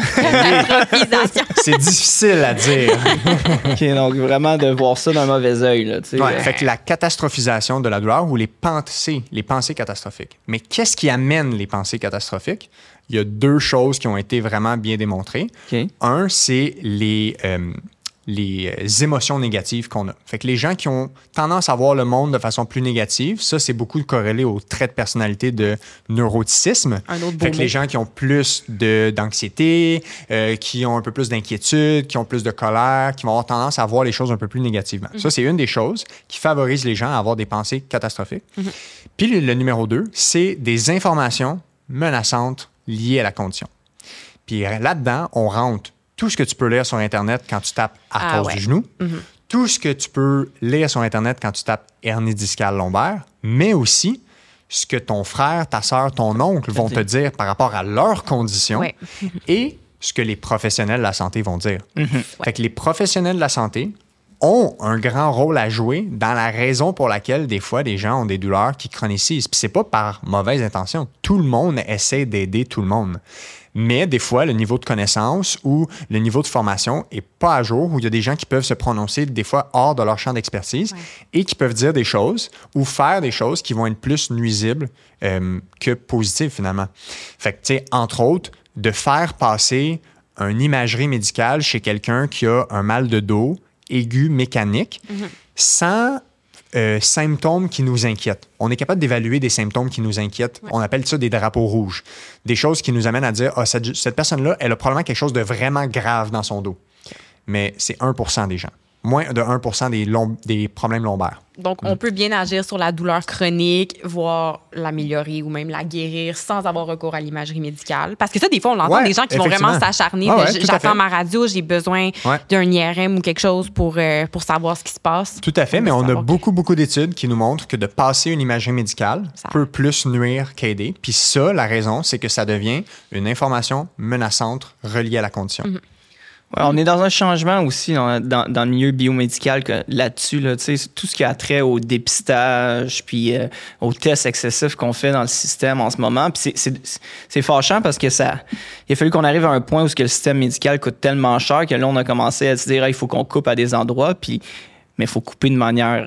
C'est difficile à dire. OK, donc vraiment de voir ça d'un mauvais œil. Là, ouais, fait que la catastrophisation de la douleur ou les pensées, les pensées catastrophiques. Mais qu'est-ce qui amène les pensées catastrophiques? Il y a deux choses qui ont été vraiment bien démontrées. Okay. Un, c'est les... Euh, les émotions négatives qu'on a. Fait que les gens qui ont tendance à voir le monde de façon plus négative, ça, c'est beaucoup corrélé aux traits de personnalité de neuroticisme. Un autre beau fait que mot. les gens qui ont plus de, d'anxiété, euh, qui ont un peu plus d'inquiétude, qui ont plus de colère, qui vont avoir tendance à voir les choses un peu plus négativement. Mm-hmm. Ça, c'est une des choses qui favorise les gens à avoir des pensées catastrophiques. Mm-hmm. Puis le, le numéro deux, c'est des informations menaçantes liées à la condition. Puis là-dedans, on rentre tout ce que tu peux lire sur Internet quand tu tapes arthrose ah ouais. du genou, mm-hmm. tout ce que tu peux lire sur Internet quand tu tapes hernie discale lombaire, mais aussi ce que ton frère, ta sœur, ton oncle vont te dire par rapport à leurs conditions ouais. et ce que les professionnels de la santé vont dire. Mm-hmm. Ouais. Fait que les professionnels de la santé ont un grand rôle à jouer dans la raison pour laquelle, des fois, des gens ont des douleurs qui chronicisent. Puis c'est pas par mauvaise intention. Tout le monde essaie d'aider tout le monde. Mais des fois, le niveau de connaissance ou le niveau de formation n'est pas à jour, où il y a des gens qui peuvent se prononcer des fois hors de leur champ d'expertise ouais. et qui peuvent dire des choses ou faire des choses qui vont être plus nuisibles euh, que positives, finalement. Fait que, tu sais, entre autres, de faire passer une imagerie médicale chez quelqu'un qui a un mal de dos aigu mécanique mm-hmm. sans... Euh, symptômes qui nous inquiètent. On est capable d'évaluer des symptômes qui nous inquiètent. Ouais. On appelle ça des drapeaux rouges. Des choses qui nous amènent à dire, ah, cette, cette personne-là, elle a probablement quelque chose de vraiment grave dans son dos. Okay. Mais c'est un pour cent des gens. Moins de un pour cent des, lom- des problèmes lombaires. Donc, on mmh. peut bien agir sur la douleur chronique, voire l'améliorer ou même la guérir sans avoir recours à l'imagerie médicale. Parce que ça, des fois, on l'entend, ouais, des gens qui vont vraiment s'acharner. Ah ouais, j'attends ma radio, j'ai besoin ouais. d'un I R M ou quelque chose pour, euh, pour savoir ce qui se passe. Tout à fait, mais on a beaucoup, beaucoup d'études qui nous montrent que de passer une imagerie médicale ça... peut plus nuire qu'aider. Puis ça, la raison, c'est que ça devient une information menaçante reliée à la condition. Mmh. Ouais, on est dans un changement aussi dans, dans, dans le milieu biomédical que là-dessus, là, tout ce qui a trait au dépistage puis euh, aux tests excessifs qu'on fait dans le système en ce moment. Puis c'est, c'est, c'est fâchant parce que ça, il a fallu qu'on arrive à un point où ce que le système médical coûte tellement cher que là, on a commencé à se dire ah, il faut qu'on coupe à des endroits, puis, mais il faut couper de manière... Euh,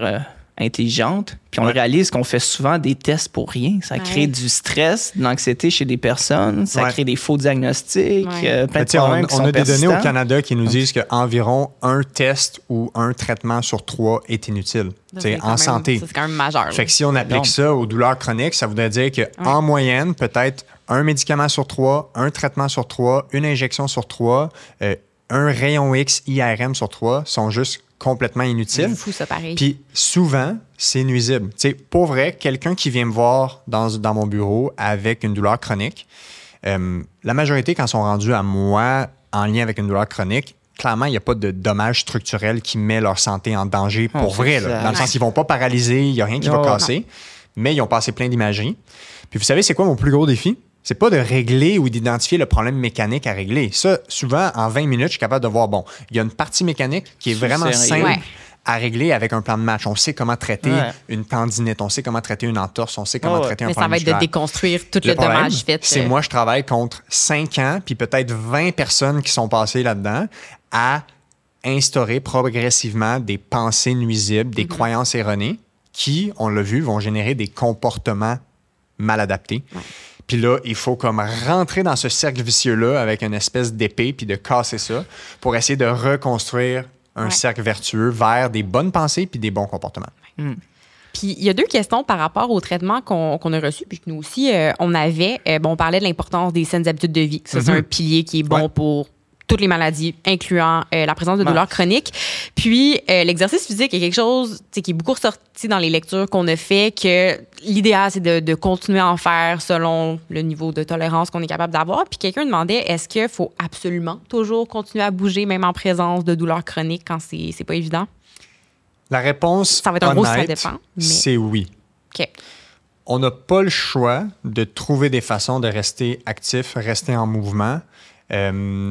intelligente. Puis on ouais. réalise qu'on fait souvent des tests pour rien. Ça ouais. crée du stress, de l'anxiété chez des personnes. Ça ouais. crée des faux diagnostics, ouais. euh, plein de problèmes on, qui on sont a persistants. des données au Canada qui nous disent qu'environ un test ou un traitement sur trois est inutile. C'est en même, santé. Ça, c'est quand même majeur. Fait que si on applique non. ça aux douleurs chroniques, ça voudrait dire qu'en ouais. moyenne, peut-être un médicament sur trois, un traitement sur trois, une injection sur trois, euh, un rayon X I R M sur trois sont juste complètement inutiles. C'est fou, ça, pareil. Puis souvent, c'est nuisible. Tu sais, pour vrai, quelqu'un qui vient me voir dans, dans mon bureau avec une douleur chronique, euh, la majorité, quand ils sont rendus à moi en lien avec une douleur chronique, clairement, il n'y a pas de dommages structurels qui met leur santé en danger pour oh, vrai. Là, dans le sens qu'ils ne vont pas paralyser, il n'y a rien qui oh, va casser, non. mais ils ont passé plein d'imagerie. Puis vous savez, c'est quoi mon plus gros défi? C'est pas de régler ou d'identifier le problème mécanique à régler. Ça, souvent, en vingt minutes, je suis capable de voir, bon, il y a une partie mécanique qui est vraiment simple ouais. à régler avec un plan de match. On sait comment traiter ouais. une tendinite, on sait comment traiter une entorse, on sait comment oh, traiter un problème musculaire. Mais ça va être de déconstruire tout le, le problème, dommage fait. C'est euh... moi, je travaille contre cinq ans, puis peut-être vingt personnes qui sont passées là-dedans à instaurer progressivement des pensées nuisibles, des mm-hmm. croyances erronées qui, on l'a vu, vont générer des comportements mal adaptés. Ouais. Puis là, il faut comme rentrer dans ce cercle vicieux-là avec une espèce d'épée puis de casser ça pour essayer de reconstruire un ouais. cercle vertueux vers des bonnes pensées puis des bons comportements. Mm. Puis il y a deux questions par rapport au traitement qu'on, qu'on a reçu, puis que nous aussi, euh, on avait. Euh, bon, on parlait de l'importance des saines habitudes de vie. Ça, mm-hmm. c'est un pilier qui est bon ouais. pour toutes les maladies, incluant euh, la présence de douleurs chroniques. Puis, euh, l'exercice physique est quelque chose qui est beaucoup ressorti dans les lectures qu'on a fait, que l'idéal, c'est de, de continuer à en faire selon le niveau de tolérance qu'on est capable d'avoir. Puis, quelqu'un demandait, est-ce qu'il faut absolument toujours continuer à bouger, même en présence de douleurs chroniques, quand c'est, c'est pas évident? La réponse ça va être un honnête, gros ça dépend, mais... c'est oui. OK. On n'a pas le choix de trouver des façons de rester actif, rester en mouvement, euh,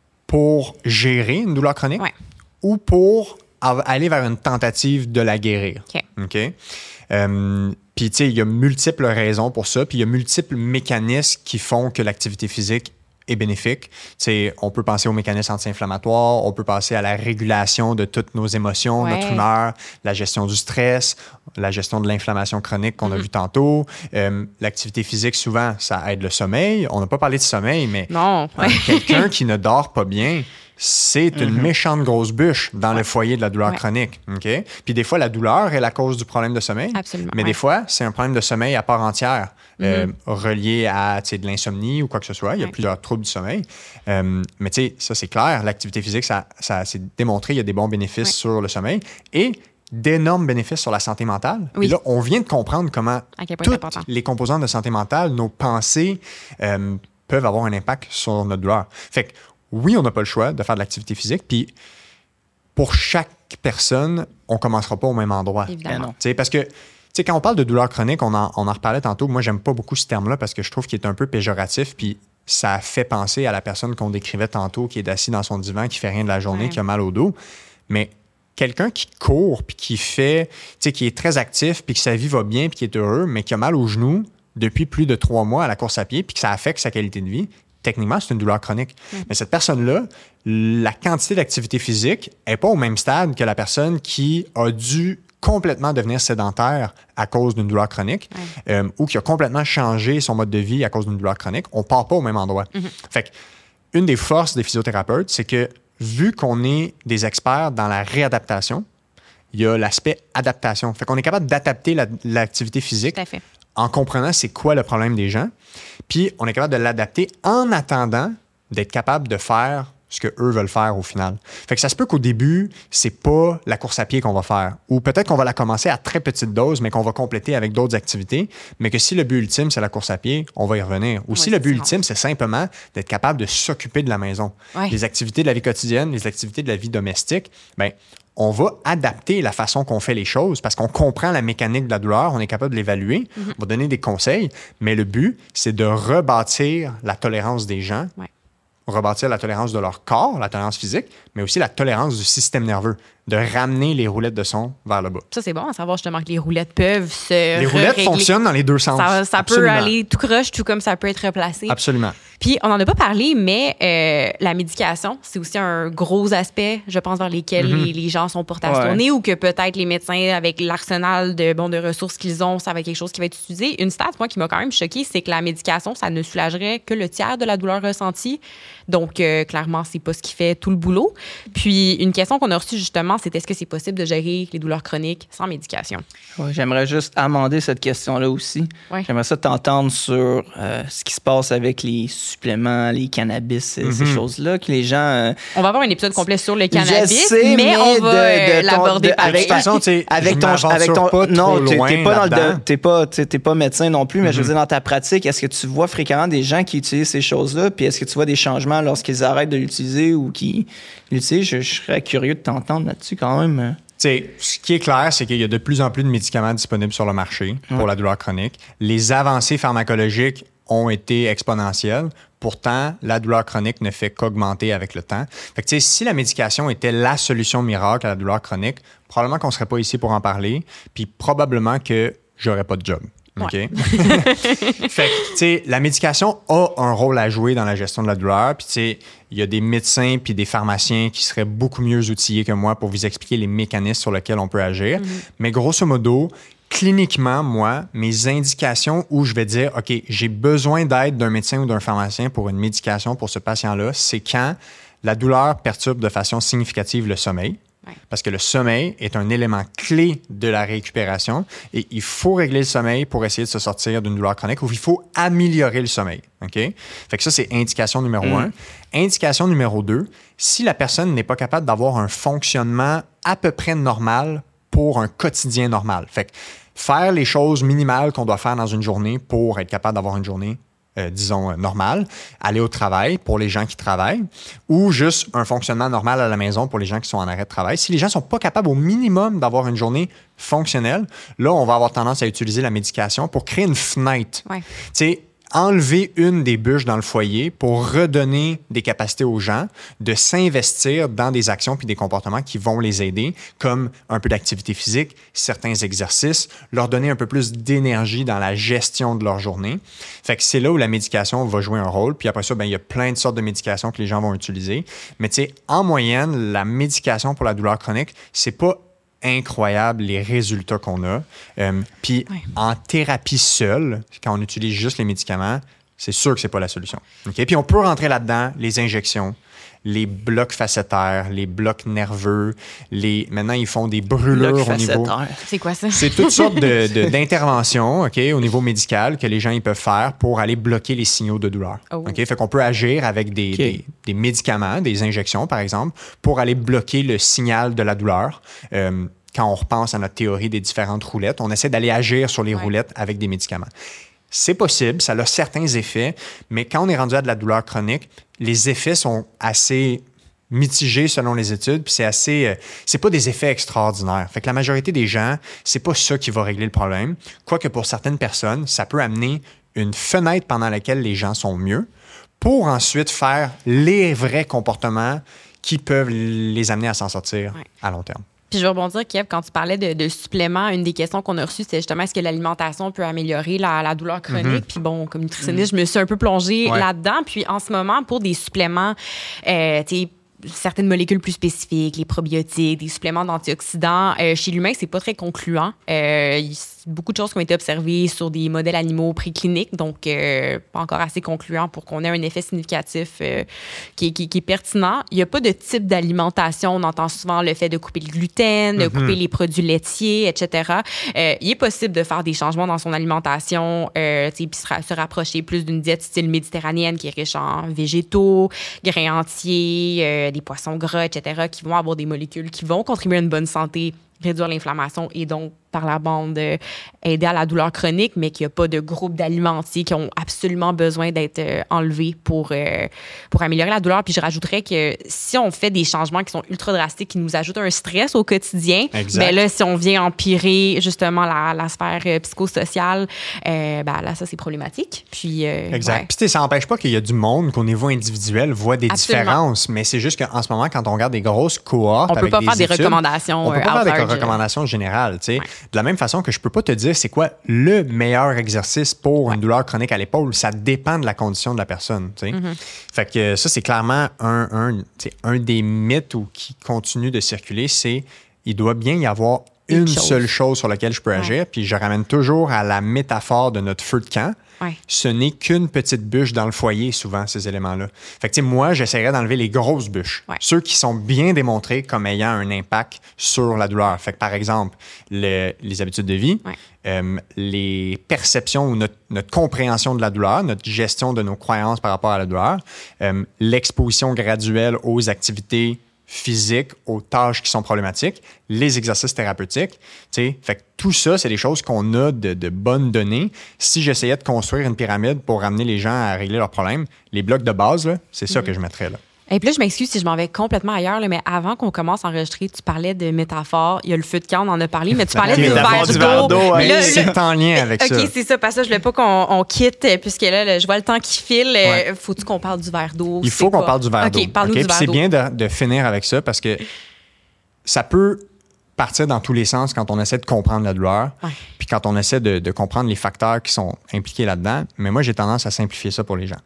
pour gérer une douleur chronique ouais. ou pour aller vers une tentative de la guérir. OK. OK? Euh, puis, tu sais, il y a multiples raisons pour ça, puis il y a multiples mécanismes qui font que l'activité physique est bénéfique. Tu sais, on peut penser aux mécanismes anti-inflammatoires, on peut penser à la régulation de toutes nos émotions, ouais. notre humeur, la gestion du stress, la gestion de l'inflammation chronique qu'on mm-hmm. a vu tantôt. Euh, l'activité physique, souvent, ça aide le sommeil. On n'a pas parlé de sommeil, mais non. euh, quelqu'un qui ne dort pas bien, c'est une mm-hmm. méchante grosse bûche dans ouais. le foyer de la douleur ouais. chronique. Okay? Puis des fois, la douleur est la cause du problème de sommeil. Absolument, mais ouais. des fois, c'est un problème de sommeil à part entière, mm-hmm. euh, relié à de l'insomnie ou quoi que ce soit. Il y a ouais. plusieurs troubles du sommeil. Euh, mais tu sais, ça, c'est clair. L'activité physique, ça, ça c'est démontré. Il y a des bons bénéfices ouais. sur le sommeil et d'énormes bénéfices sur la santé mentale. Oui. Et là, on vient de comprendre comment toutes les composantes de santé mentale, nos pensées, euh, peuvent avoir un impact sur notre douleur. Fait que oui, on n'a pas le choix de faire de l'activité physique. Puis, pour chaque personne, on ne commencera pas au même endroit. Évidemment. T'sais, parce que, tu sais, quand on parle de douleur chronique, on en, on en reparlait tantôt. Moi, j'aime pas beaucoup ce terme-là parce que je trouve qu'il est un peu péjoratif. Puis, ça fait penser à la personne qu'on décrivait tantôt, qui est assis dans son divan, qui fait rien de la journée, ouais. qui a mal au dos. Mais quelqu'un qui court, puis qui fait, tu sais, qui est très actif, puis que sa vie va bien, puis qui est heureux, mais qui a mal aux genoux depuis plus de trois mois à la course à pied, puis que ça affecte sa qualité de vie, techniquement, c'est une douleur chronique. Mmh. Mais cette personne-là, la quantité d'activité physique n'est pas au même stade que la personne qui a dû complètement devenir sédentaire à cause d'une douleur chronique mmh. euh, ou qui a complètement changé son mode de vie à cause d'une douleur chronique. On ne part pas au même endroit. Mmh. Fait que, une des forces des physiothérapeutes, c'est que vu qu'on est des experts dans la réadaptation, il y a l'aspect adaptation. Fait qu'on est capable d'adapter la, l'activité physique en comprenant c'est quoi le problème des gens. Puis, on est capable de l'adapter en attendant d'être capable de faire ce qu'eux veulent faire au final. Fait que ça se peut qu'au début, c'est pas la course à pied qu'on va faire. Ou peut-être qu'on va la commencer à très petite dose, mais qu'on va compléter avec d'autres activités. Mais que si le but ultime, c'est la course à pied, on va y revenir. Ou oui, si le but ultime, c'est simplement d'être capable de s'occuper de la maison. Ouais. Les activités de la vie quotidienne, les activités de la vie domestique, bien, on va adapter la façon qu'on fait les choses parce qu'on comprend la mécanique de la douleur, on est capable de l'évaluer, mm-hmm. on va donner des conseils, mais le but, c'est de rebâtir la tolérance des gens, ouais. rebâtir la tolérance de leur corps, la tolérance physique, mais aussi la tolérance du système nerveux. de ramener les roulettes de son vers le bas. Ça, c'est bon à savoir justement que les roulettes peuvent se Les roulettes régler. fonctionnent dans les deux sens. Ça, ça peut aller tout croche, tout comme ça peut être replacé. Absolument. Puis, on n'en a pas parlé, mais euh, la médication, c'est aussi un gros aspect, je pense, vers lesquels mm-hmm. les, les gens sont portés à se tourner, ou que peut-être les médecins, avec l'arsenal de, bon, de ressources qu'ils ont, ça va être quelque chose qui va être utilisé. Une stat, moi, qui m'a quand même choquée, c'est que la médication, ça ne soulagerait que le tiers de la douleur ressentie. Donc, euh, clairement, c'est pas ce qui fait tout le boulot. Puis, une question qu'on a reçue, justement, c'est est-ce que c'est possible de gérer les douleurs chroniques sans médication? Ouais, j'aimerais juste amender cette question-là aussi. Ouais. J'aimerais ça t'entendre sur euh, ce qui se passe avec les suppléments, les cannabis, mm-hmm. ces choses-là, que les gens... Euh, on va avoir un épisode complet sur le cannabis, sais, mais, mais on va de, de l'aborder de, par avec, façon, avec ton... Avec ton pas non, t'es, loin t'es pas, dans le, t'es pas, t'es, t'es pas médecin non plus, mais mm-hmm. je veux dire, dans ta pratique, est-ce que tu vois fréquemment des gens qui utilisent ces choses-là, puis est-ce que tu vois des changements lorsqu'ils arrêtent de l'utiliser ou qui l'utilisent? Je, je serais curieux de t'entendre là-dessus quand même. T'sais, ce qui est clair, c'est qu'il y a de plus en plus de médicaments disponibles sur le marché pour ouais. la douleur chronique. Les avancées pharmacologiques ont été exponentielles. Pourtant, la douleur chronique ne fait qu'augmenter avec le temps. Fait que, si la médication était la solution miracle à la douleur chronique, probablement qu'on ne serait pas ici pour en parler, puis probablement que j'aurais pas de job. OK? Ouais. Fait que, tu sais, la médication a un rôle à jouer dans la gestion de la douleur. Puis, tu sais, il y a des médecins puis des pharmaciens qui seraient beaucoup mieux outillés que moi pour vous expliquer les mécanismes sur lesquels on peut agir. Mm-hmm. Mais grosso modo, cliniquement, moi, mes indications où je vais dire, OK, j'ai besoin d'aide d'un médecin ou d'un pharmacien pour une médication pour ce patient-là, c'est quand la douleur perturbe de façon significative le sommeil. Ouais. Parce que le sommeil est un élément clé de la récupération et il faut régler le sommeil pour essayer de se sortir d'une douleur chronique ou il faut améliorer le sommeil. OK? Fait que ça, c'est indication numéro mmh. un. Indication numéro deux, si la personne n'est pas capable d'avoir un fonctionnement à peu près normal pour un quotidien normal. Fait que faire les choses minimales qu'on doit faire dans une journée pour être capable d'avoir une journée Euh, disons, euh, normal, aller au travail pour les gens qui travaillent ou juste un fonctionnement normal à la maison pour les gens qui sont en arrêt de travail. Si les gens ne sont pas capables au minimum d'avoir une journée fonctionnelle, là, on va avoir tendance à utiliser la médication pour créer une fenêtre. Ouais. Tu sais, enlever une des bûches dans le foyer pour redonner des capacités aux gens de s'investir dans des actions puis des comportements qui vont les aider, comme un peu d'activité physique, certains exercices, leur donner un peu plus d'énergie dans la gestion de leur journée. Fait que c'est là où la médication va jouer un rôle. Puis après ça, ben, il y a plein de sortes de médications que les gens vont utiliser. Mais tu sais, en moyenne, la médication pour la douleur chronique, c'est pas incroyable les résultats qu'on a. Euh, Puis oui. en thérapie seule, quand on utilise juste les médicaments, c'est sûr que c'est pas la solution. Okay? Puis on peut rentrer là-dedans, les injections, les blocs facétaires, les blocs nerveux, les maintenant ils font des brûlures au niveau. C'est quoi ça? C'est toutes sortes de, de, d'interventions, ok, au niveau médical que les gens ils peuvent faire pour aller bloquer les signaux de douleur. Oh. Ok, fait qu'on peut agir avec des, okay. des, des médicaments, des injections par exemple, pour aller bloquer le signal de la douleur. Euh, quand on repense à notre théorie des différentes roulettes, on essaie d'aller agir sur les ouais. roulettes avec des médicaments. C'est possible, ça a certains effets, mais quand on est rendu à de la douleur chronique, les effets sont assez mitigés selon les études, puis c'est assez, euh, c'est pas des effets extraordinaires. Fait que la majorité des gens, c'est pas ça qui va régler le problème. Quoique pour certaines personnes, ça peut amener une fenêtre pendant laquelle les gens sont mieux, pour ensuite faire les vrais comportements qui peuvent les amener à s'en sortir ouais. à long terme. Puis je vais rebondir, Kev, quand tu parlais de, de suppléments, une des questions qu'on a reçues, c'est justement est-ce que l'alimentation peut améliorer la, la douleur chronique? Mm-hmm. Puis bon, comme nutritionniste, mm-hmm. je me suis un peu plongée ouais. là-dedans. Puis en ce moment, pour des suppléments, euh, tu sais, certaines molécules plus spécifiques, les probiotiques, des suppléments d'antioxydants, euh, chez l'humain, c'est pas très concluant. Euh, il beaucoup de choses qui ont été observées sur des modèles animaux précliniques, donc euh, pas encore assez concluant pour qu'on ait un effet significatif euh, qui, est, qui, qui est pertinent. Il n'y a pas de type d'alimentation. On entend souvent le fait de couper le gluten, de mm-hmm. couper les produits laitiers, et cetera. Euh, il est possible de faire des changements dans son alimentation, euh, puis se, se rapprocher plus d'une diète style méditerranéenne qui est riche en végétaux, grains entiers, euh, des poissons gras, et cetera, qui vont avoir des molécules qui vont contribuer à une bonne santé, réduire l'inflammation et donc par la bande euh, aider à la douleur chronique, mais qu'il n'y a pas de groupe d'alimentiers qui ont absolument besoin d'être euh, enlevés pour, euh, pour améliorer la douleur. Puis je rajouterais que si on fait des changements qui sont ultra drastiques, qui nous ajoutent un stress au quotidien, bien là, si on vient empirer justement la, la sphère euh, psychosociale, euh, ben là, ça, c'est problématique. Puis, euh, exact. Ouais. Puis ça n'empêche pas qu'il y a du monde qu'au niveau individuel voit des Absolument. différences, mais c'est juste qu'en ce moment, quand on regarde des grosses cohortes On peut avec pas des faire des études, recommandations. on peut euh, pas faire out des large, euh, recommandations générales. Tu sais. Ouais. De la même façon que je peux pas te dire c'est quoi le meilleur exercice pour Ouais. une douleur chronique à l'épaule, ça dépend de la condition de la personne. Tu sais. Mm-hmm. Fait que ça, c'est clairement un, un, tu sais, un des mythes ou qui continue de circuler, c'est il doit bien y avoir Une une chose. seule chose sur laquelle je peux Ouais. agir. Puis je ramène toujours à la métaphore de notre feu de camp. Ouais. Ce n'est qu'une petite bûche dans le foyer, souvent, ces éléments-là. Fait que, tu sais, moi, j'essaierais d'enlever les grosses bûches. Ouais. Ceux qui sont bien démontrés comme ayant un impact sur la douleur. Fait que, par exemple, le- les habitudes de vie, Ouais. euh, les perceptions ou notre, notre compréhension de la douleur, notre gestion de nos croyances par rapport à la douleur, euh, l'exposition graduelle aux activités physiques, aux tâches qui sont problématiques, les exercices thérapeutiques. Tu sais, fait que tout ça, c'est des choses qu'on a de, de bonnes données. Si j'essayais de construire une pyramide pour ramener les gens à régler leurs problèmes, les blocs de base, là, c'est ça que je mettrais là. Et puis là, je m'excuse si je m'en vais complètement ailleurs, là, mais avant qu'on commence à enregistrer, tu parlais de métaphores. Il y a le feu de camp, on en a parlé, mais tu parlais du métaphore verre du d'eau. verre d'eau, Mais Là, là, c'est le- en lien avec ça. OK, c'est ça, parce que je voulais pas qu'on on quitte, euh, puisque là, là, je vois le temps qui file. euh, Ouais. Faut-tu qu'on parle du verre d'eau? Il faut C'est qu'on quoi? parle du verre d'eau. OK, parle-nous OK? du Puis verre c'est d'eau. bien de, de finir avec ça parce que ça peut partir dans tous les sens quand on essaie de comprendre la douleur, Ouais. puis quand on essaie de, de comprendre les facteurs qui sont impliqués là-dedans. Mais moi, j'ai tendance à simplifier ça pour les gens.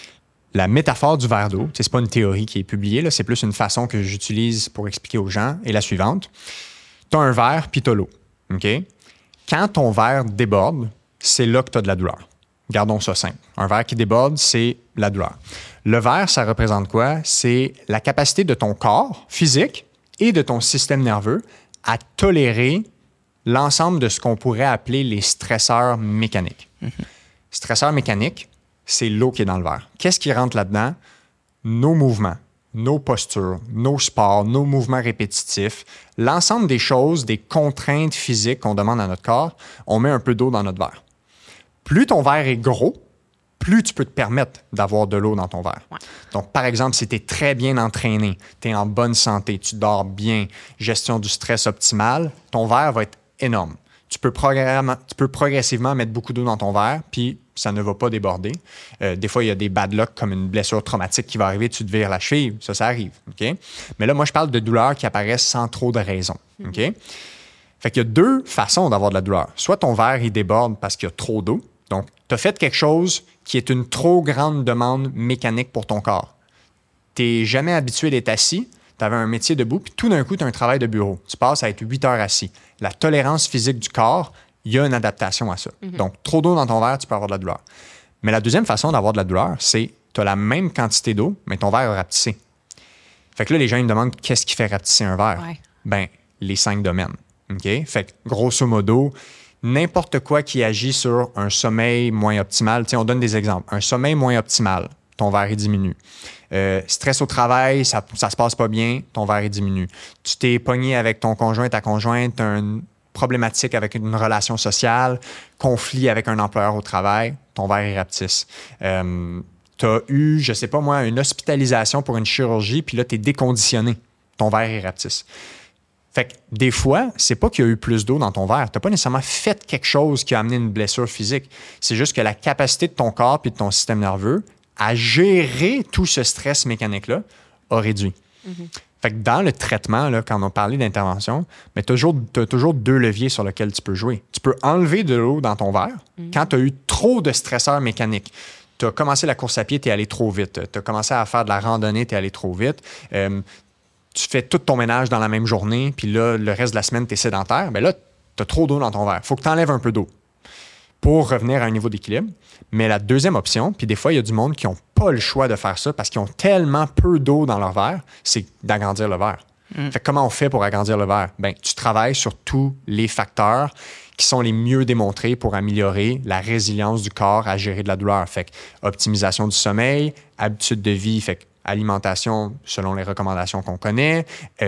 La métaphore du verre d'eau, c'est pas une théorie qui est publiée, là, c'est plus une façon que j'utilise pour expliquer aux gens, est la suivante. Tu as un verre, puis tu as l'eau. OK? Quand ton verre déborde, c'est là que tu as de la douleur. Gardons ça simple. Un verre qui déborde, c'est la douleur. Le verre, ça représente quoi? C'est la capacité de ton corps physique et de ton système nerveux à tolérer l'ensemble de ce qu'on pourrait appeler les stresseurs mécaniques. Mm-hmm. Stresseurs mécaniques, c'est l'eau qui est dans le verre. Qu'est-ce qui rentre là-dedans? Nos mouvements, nos postures, nos sports, nos mouvements répétitifs, l'ensemble des choses, des contraintes physiques qu'on demande à notre corps, on met un peu d'eau dans notre verre. Plus ton verre est gros, plus tu peux te permettre d'avoir de l'eau dans ton verre. Ouais. Donc, par exemple, si tu es très bien entraîné, tu es en bonne santé, tu dors bien, gestion du stress optimale, ton verre va être énorme. Tu peux, programme, tu peux progressivement mettre beaucoup d'eau dans ton verre, puis ça ne va pas déborder. Euh, des fois, il y a des bad luck comme une blessure traumatique qui va arriver, tu te vires la cheville. Ça, ça arrive. Okay? Mais là, moi, je parle de douleurs qui apparaissent sans trop de raison. Okay? Fait qu'il y a deux façons d'avoir de la douleur. Soit ton verre, il déborde parce qu'il y a trop d'eau. Donc, tu as fait quelque chose qui est une trop grande demande mécanique pour ton corps. Tu n'es jamais habitué d'être assis. Tu avais un métier debout, puis tout d'un coup, tu as un travail de bureau. Tu passes à être huit heures assis. La tolérance physique du corps, il y a une adaptation à ça. Mm-hmm. Donc, trop d'eau dans ton verre, tu peux avoir de la douleur. Mais la deuxième façon d'avoir de la douleur, c'est tu as la même quantité d'eau, mais ton verre est rapetissé. Fait que là, les gens ils me demandent qu'est-ce qui fait rapetisser un verre? Ouais. Ben, les cinq domaines. OK? Fait que, grosso modo, n'importe quoi qui agit sur un sommeil moins optimal. T'sais, on donne des exemples. Un sommeil moins optimal, ton verre est diminue. Euh, stress au travail, ça ne se passe pas bien, ton verre est diminue. Tu t'es pogné avec ton conjoint, ta conjointe, tu as une problématique avec une relation sociale, conflit avec un employeur au travail, ton verre est rapetisse. Euh, tu as eu, je sais pas moi, une hospitalisation pour une chirurgie, puis là, tu es déconditionné, ton verre est rapetisse. Fait que des fois, c'est pas qu'il y a eu plus d'eau dans ton verre. Tu n'as pas nécessairement fait quelque chose qui a amené une blessure physique. C'est juste que la capacité de ton corps et de ton système nerveux à gérer tout ce stress mécanique-là a réduit. Mm-hmm. Fait que dans le traitement, là, quand on a parlé d'intervention, tu as toujours deux leviers sur lesquels tu peux jouer. Tu peux enlever de l'eau dans ton verre mm-hmm. quand tu as eu trop de stresseurs mécaniques. Tu as commencé la course à pied, tu es allé trop vite. Tu as commencé à faire de la randonnée, tu es allé trop vite. Euh, tu fais tout ton ménage dans la même journée, puis là, le reste de la semaine, tu es sédentaire. Bien là, tu as trop d'eau dans ton verre. Il faut que tu enlèves un peu d'eau pour revenir à un niveau d'équilibre. Mais la deuxième option, puis des fois, il y a du monde qui n'ont pas le choix de faire ça parce qu'ils ont tellement peu d'eau dans leur verre, c'est d'agrandir le verre. Mm. Fait que comment on fait pour agrandir le verre? Bien, tu travailles sur tous les facteurs qui sont les mieux démontrés pour améliorer la résilience du corps à gérer de la douleur. Fait que optimisation du sommeil, habitude de vie, fait que alimentation selon les recommandations qu'on connaît, euh,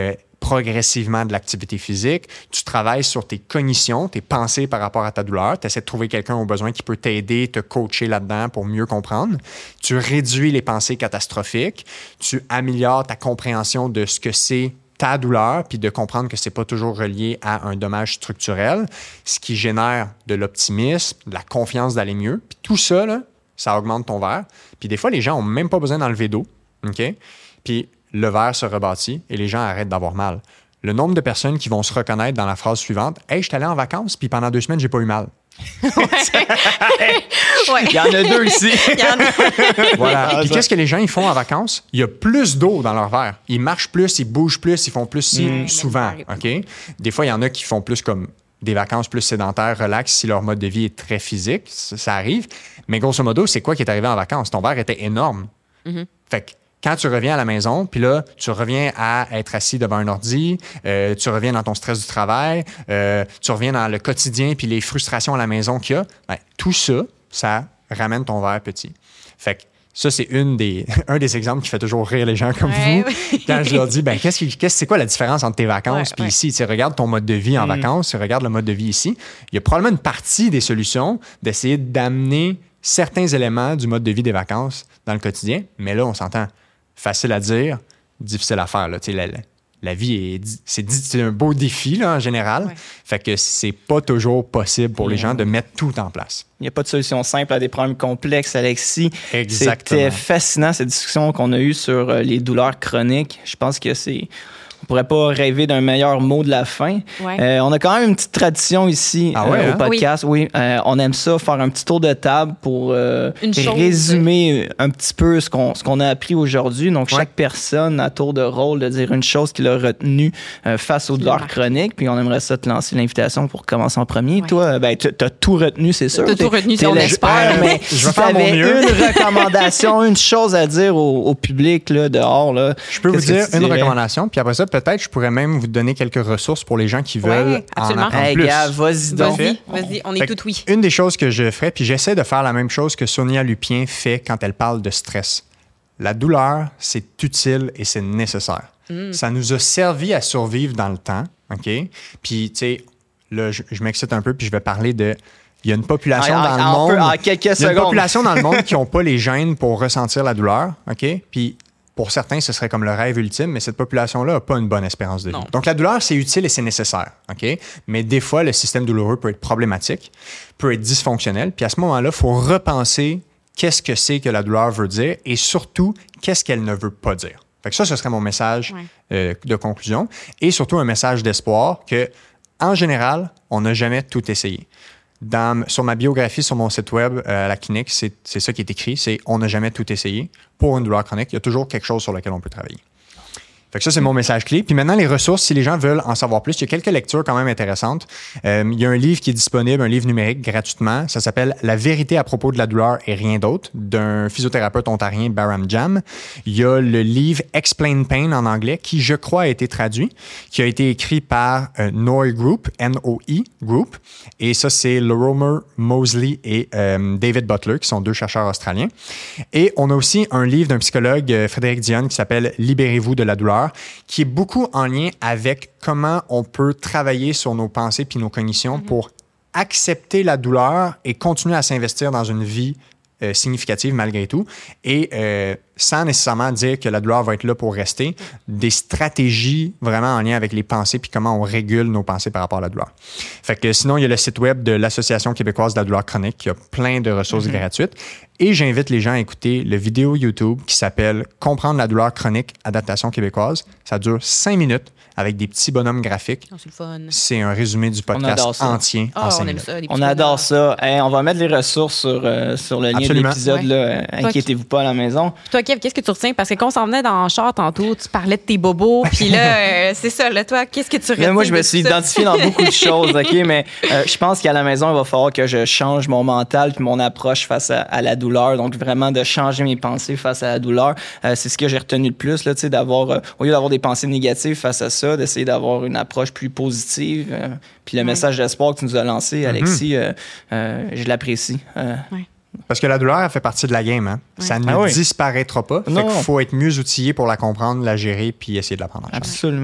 progressivement de l'activité physique. Tu travailles sur tes cognitions, tes pensées par rapport à ta douleur. Tu essaies de trouver quelqu'un au besoin qui peut t'aider, te coacher là-dedans pour mieux comprendre. Tu réduis les pensées catastrophiques. Tu améliores ta compréhension de ce que c'est ta douleur, puis de comprendre que c'est pas toujours relié à un dommage structurel, ce qui génère de l'optimisme, de la confiance d'aller mieux. Puis tout ça, là, ça augmente ton verre. Puis des fois, les gens n'ont même pas besoin d'enlever d'eau, OK? Puis le verre se rebâtit et les gens arrêtent d'avoir mal. Le nombre de personnes qui vont se reconnaître dans la phrase suivante, « Hey, je suis allé en vacances, puis pendant deux semaines, j'ai pas eu mal. » Ouais. Il y en a deux ici. Il y en a. Voilà. Puis qu'est-ce que les gens ils font en vacances? Il y a plus d'eau dans leur verre. Ils marchent plus, ils bougent plus, ils font plus si Mmh. souvent. OK? Des fois, il y en a qui font plus comme des vacances plus sédentaires, relax, si leur mode de vie est très physique. Ça, ça arrive. Mais grosso modo, c'est quoi qui est arrivé en vacances? Ton verre était énorme. Mmh. Fait que quand tu reviens à la maison, puis là, tu reviens à être assis devant un ordi, euh, tu reviens dans ton stress du travail, euh, tu reviens dans le quotidien puis les frustrations à la maison qu'il y a, ben, tout ça, ça ramène ton verre petit. Fait que ça, c'est une des, un des exemples qui fait toujours rire les gens comme Ouais, vous. oui. Quand je leur dis, ben, qu'est-ce qui, qu'est-ce, c'est quoi la différence entre tes vacances Ouais, puis ouais. ici? Tu sais, regarde ton mode de vie en Mm. vacances, tu regardes le mode de vie ici. Il y a probablement une partie des solutions d'essayer d'amener certains éléments du mode de vie des vacances dans le quotidien. Mais là, on s'entend. Facile à dire, difficile à faire. Là. Tu sais, la, la, la vie, est, c'est, c'est un beau défi là, en général. Ouais. Fait que c'est pas toujours possible pour les gens de mettre tout en place. Il n'y a pas de solution simple à des problèmes complexes, Alexis. Exactement. C'était fascinant, cette discussion qu'on a eue sur euh, les douleurs chroniques. Je pense que c'est... On pourrait pas rêver d'un meilleur mot de la fin. Ouais. Euh, on a quand même une petite tradition ici Ah ouais, euh, hein? au podcast. Oui, euh, on aime ça, faire un petit tour de table pour euh, Une chose. résumer un petit peu ce qu'on, ce qu'on a appris aujourd'hui. Donc, Ouais. chaque personne a tour de rôle de dire une chose qu'il a retenue euh, face aux douleurs chroniques. Puis on aimerait ça te lancer l'invitation pour commencer en premier. Ouais. Toi, ben, tu as tout retenu, c'est sûr. T'as tout T'es- retenu, t'es on l'expert, espère. mais Je si vais faire mon t'avais mieux. une recommandation, une chose à dire au, au public là, dehors, là, Je peux vous qu'est-ce que dire tu une dirais? recommandation, puis après ça, peut-être, je pourrais même vous donner quelques ressources pour les gens qui veulent Ouais, en absolument. apprendre Hey, plus. gars, vas-y donc. Vas-y, vas-y, on est Fait que tout oui. Une des choses que je ferais, puis j'essaie de faire la même chose que Sonia Lupien fait quand elle parle de stress. La douleur, c'est utile et c'est nécessaire. Mm. Ça nous a servi à survivre dans le temps, OK? Puis, tu sais, là, je, je m'excite un peu, puis je vais parler de... Il y a une population En- dans en- le en monde... peu- en quelques Il y a une secondes. population dans le monde qui n'ont pas les gènes pour ressentir la douleur, OK? Puis, pour certains, ce serait comme le rêve ultime, mais cette population-là n'a pas une bonne espérance de vie. Non. Donc, la douleur, c'est utile et c'est nécessaire, OK? Mais des fois, le système douloureux peut être problématique, peut être dysfonctionnel. Puis à ce moment-là, il faut repenser qu'est-ce que c'est que la douleur veut dire et surtout, qu'est-ce qu'elle ne veut pas dire. Fait que ça, ce serait mon message Ouais. euh, de conclusion. Et surtout, un message d'espoir que, en général, on n'a jamais tout essayé. Dans, sur ma biographie, sur mon site web, euh, à la clinique, c'est, c'est ça qui est écrit, c'est « On n'a jamais tout essayé ». Pour une douleur chronique, il y a toujours quelque chose sur lequel on peut travailler. Fait que ça, c'est mon message clé. Puis maintenant, les ressources, si les gens veulent en savoir plus, il y a quelques lectures quand même intéressantes. Euh, il y a un livre qui est disponible, un livre numérique gratuitement. Ça s'appelle « La vérité à propos de la douleur et rien d'autre » d'un physiothérapeute ontarien, Baram Jam. Il y a le livre « Explain Pain » en anglais, qui, je crois, a été traduit, qui a été écrit par euh, Noi Group, N O I Group. Et ça, c'est Lorimer Moseley et euh, David Butler, qui sont deux chercheurs australiens. Et on a aussi un livre d'un psychologue, euh, Frédéric Dionne, qui s'appelle « Libérez-vous de la douleur », qui est beaucoup en lien avec comment on peut travailler sur nos pensées puis nos cognitions mm-hmm. pour accepter la douleur et continuer à s'investir dans une vie euh, significative malgré tout et euh, sans nécessairement dire que la douleur va être là pour rester, des stratégies vraiment en lien avec les pensées puis comment on régule nos pensées par rapport à la douleur. Fait que sinon, il y a le site web de l'Association québécoise de la douleur chronique qui a plein de ressources mm-hmm. gratuites. Et j'invite les gens à écouter le vidéo YouTube qui s'appelle « Comprendre la douleur chronique, adaptation québécoise ». Ça dure cinq minutes avec des petits bonhommes graphiques. Oh, c'est le fun. C'est un résumé du podcast entier oh, en cinq on minutes. Aime ça, des On petits adore bonhommes. ça. Hey, on va mettre les ressources sur, euh, sur le lien Absolument. de l'épisode. Ouais. Là. Euh, Inquiétez-vous pas à la maison. Toi, Kev, qu'est-ce que tu retiens? Parce que quand on s'en venait dans le char tantôt, tu parlais de tes bobos. Puis là, euh, c'est ça. Là, toi, qu'est-ce que tu retiens? Là, moi, je me de suis tout ça? identifié dans beaucoup de choses, OK? Mais euh, je pense qu'à la maison, il va falloir que je change mon mental puis mon approche face à, à la douleur. Donc, vraiment, de changer mes pensées face à la douleur. Euh, c'est ce que j'ai retenu le plus, là, tu sais, d'avoir, euh, au lieu d'avoir des pensées négatives face à ça, d'essayer d'avoir une approche plus positive. Euh, puis le Ouais. message d'espoir que tu nous as lancé, Alexis, euh, euh, je l'apprécie. Euh, Ouais. Parce que la douleur, elle fait partie de la game. Hein? Ouais. Ça ne Ah oui. disparaîtra pas. Fait Non. qu'il faut être mieux outillé pour la comprendre, la gérer puis essayer de la prendre en charge. Absolument.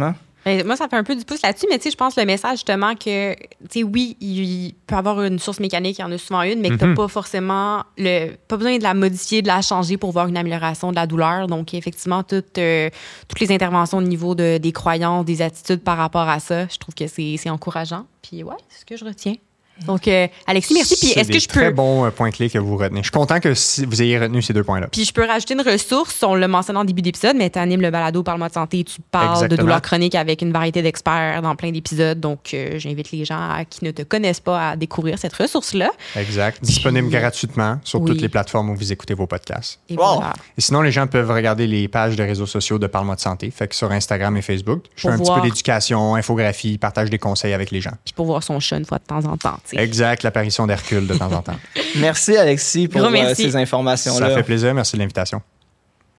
Ben, moi, ça fait un peu du pouce là-dessus, mais tu sais, je pense le message justement que, tu sais, oui, il peut avoir une source mécanique, il y en a souvent une, mais que tu n'as Mm-hmm. pas forcément, le, pas besoin de la modifier, de la changer pour voir une amélioration de la douleur. Donc, effectivement, toutes, euh, toutes les interventions au niveau de, des croyances, des attitudes par rapport à ça, je trouve que c'est, c'est encourageant. Puis, ouais, c'est ce que je retiens. Donc, euh, Alexis, merci. Puis, C'est est-ce des que je peux. très bons euh, points clés que vous retenez. Je suis content que si vous ayez retenu ces deux points-là. Puis je peux rajouter une ressource, on l'a mentionné en début d'épisode, mais tu animes le balado Parle-moi de santé, tu parles Exactement. de douleurs chroniques avec une variété d'experts dans plein d'épisodes. Donc, euh, j'invite les gens à- qui ne te connaissent pas à découvrir cette ressource-là. Exact. Disponible Puis, gratuitement sur oui. toutes les plateformes où vous écoutez vos podcasts. Et Wow. voilà. Et sinon, les gens peuvent regarder les pages de réseaux sociaux de Parle-moi de santé. Fait que sur Instagram et Facebook, je fais Pour un voir. petit peu d'éducation, infographie, partage des conseils avec les gens. Puis pour voir son chat une fois de temps en temps. tu sais. Exact, l'apparition d'Hercule de temps en temps. Merci, Alexis, pour Gros euh, merci. ces informations-là. Ça fait plaisir. Merci de l'invitation.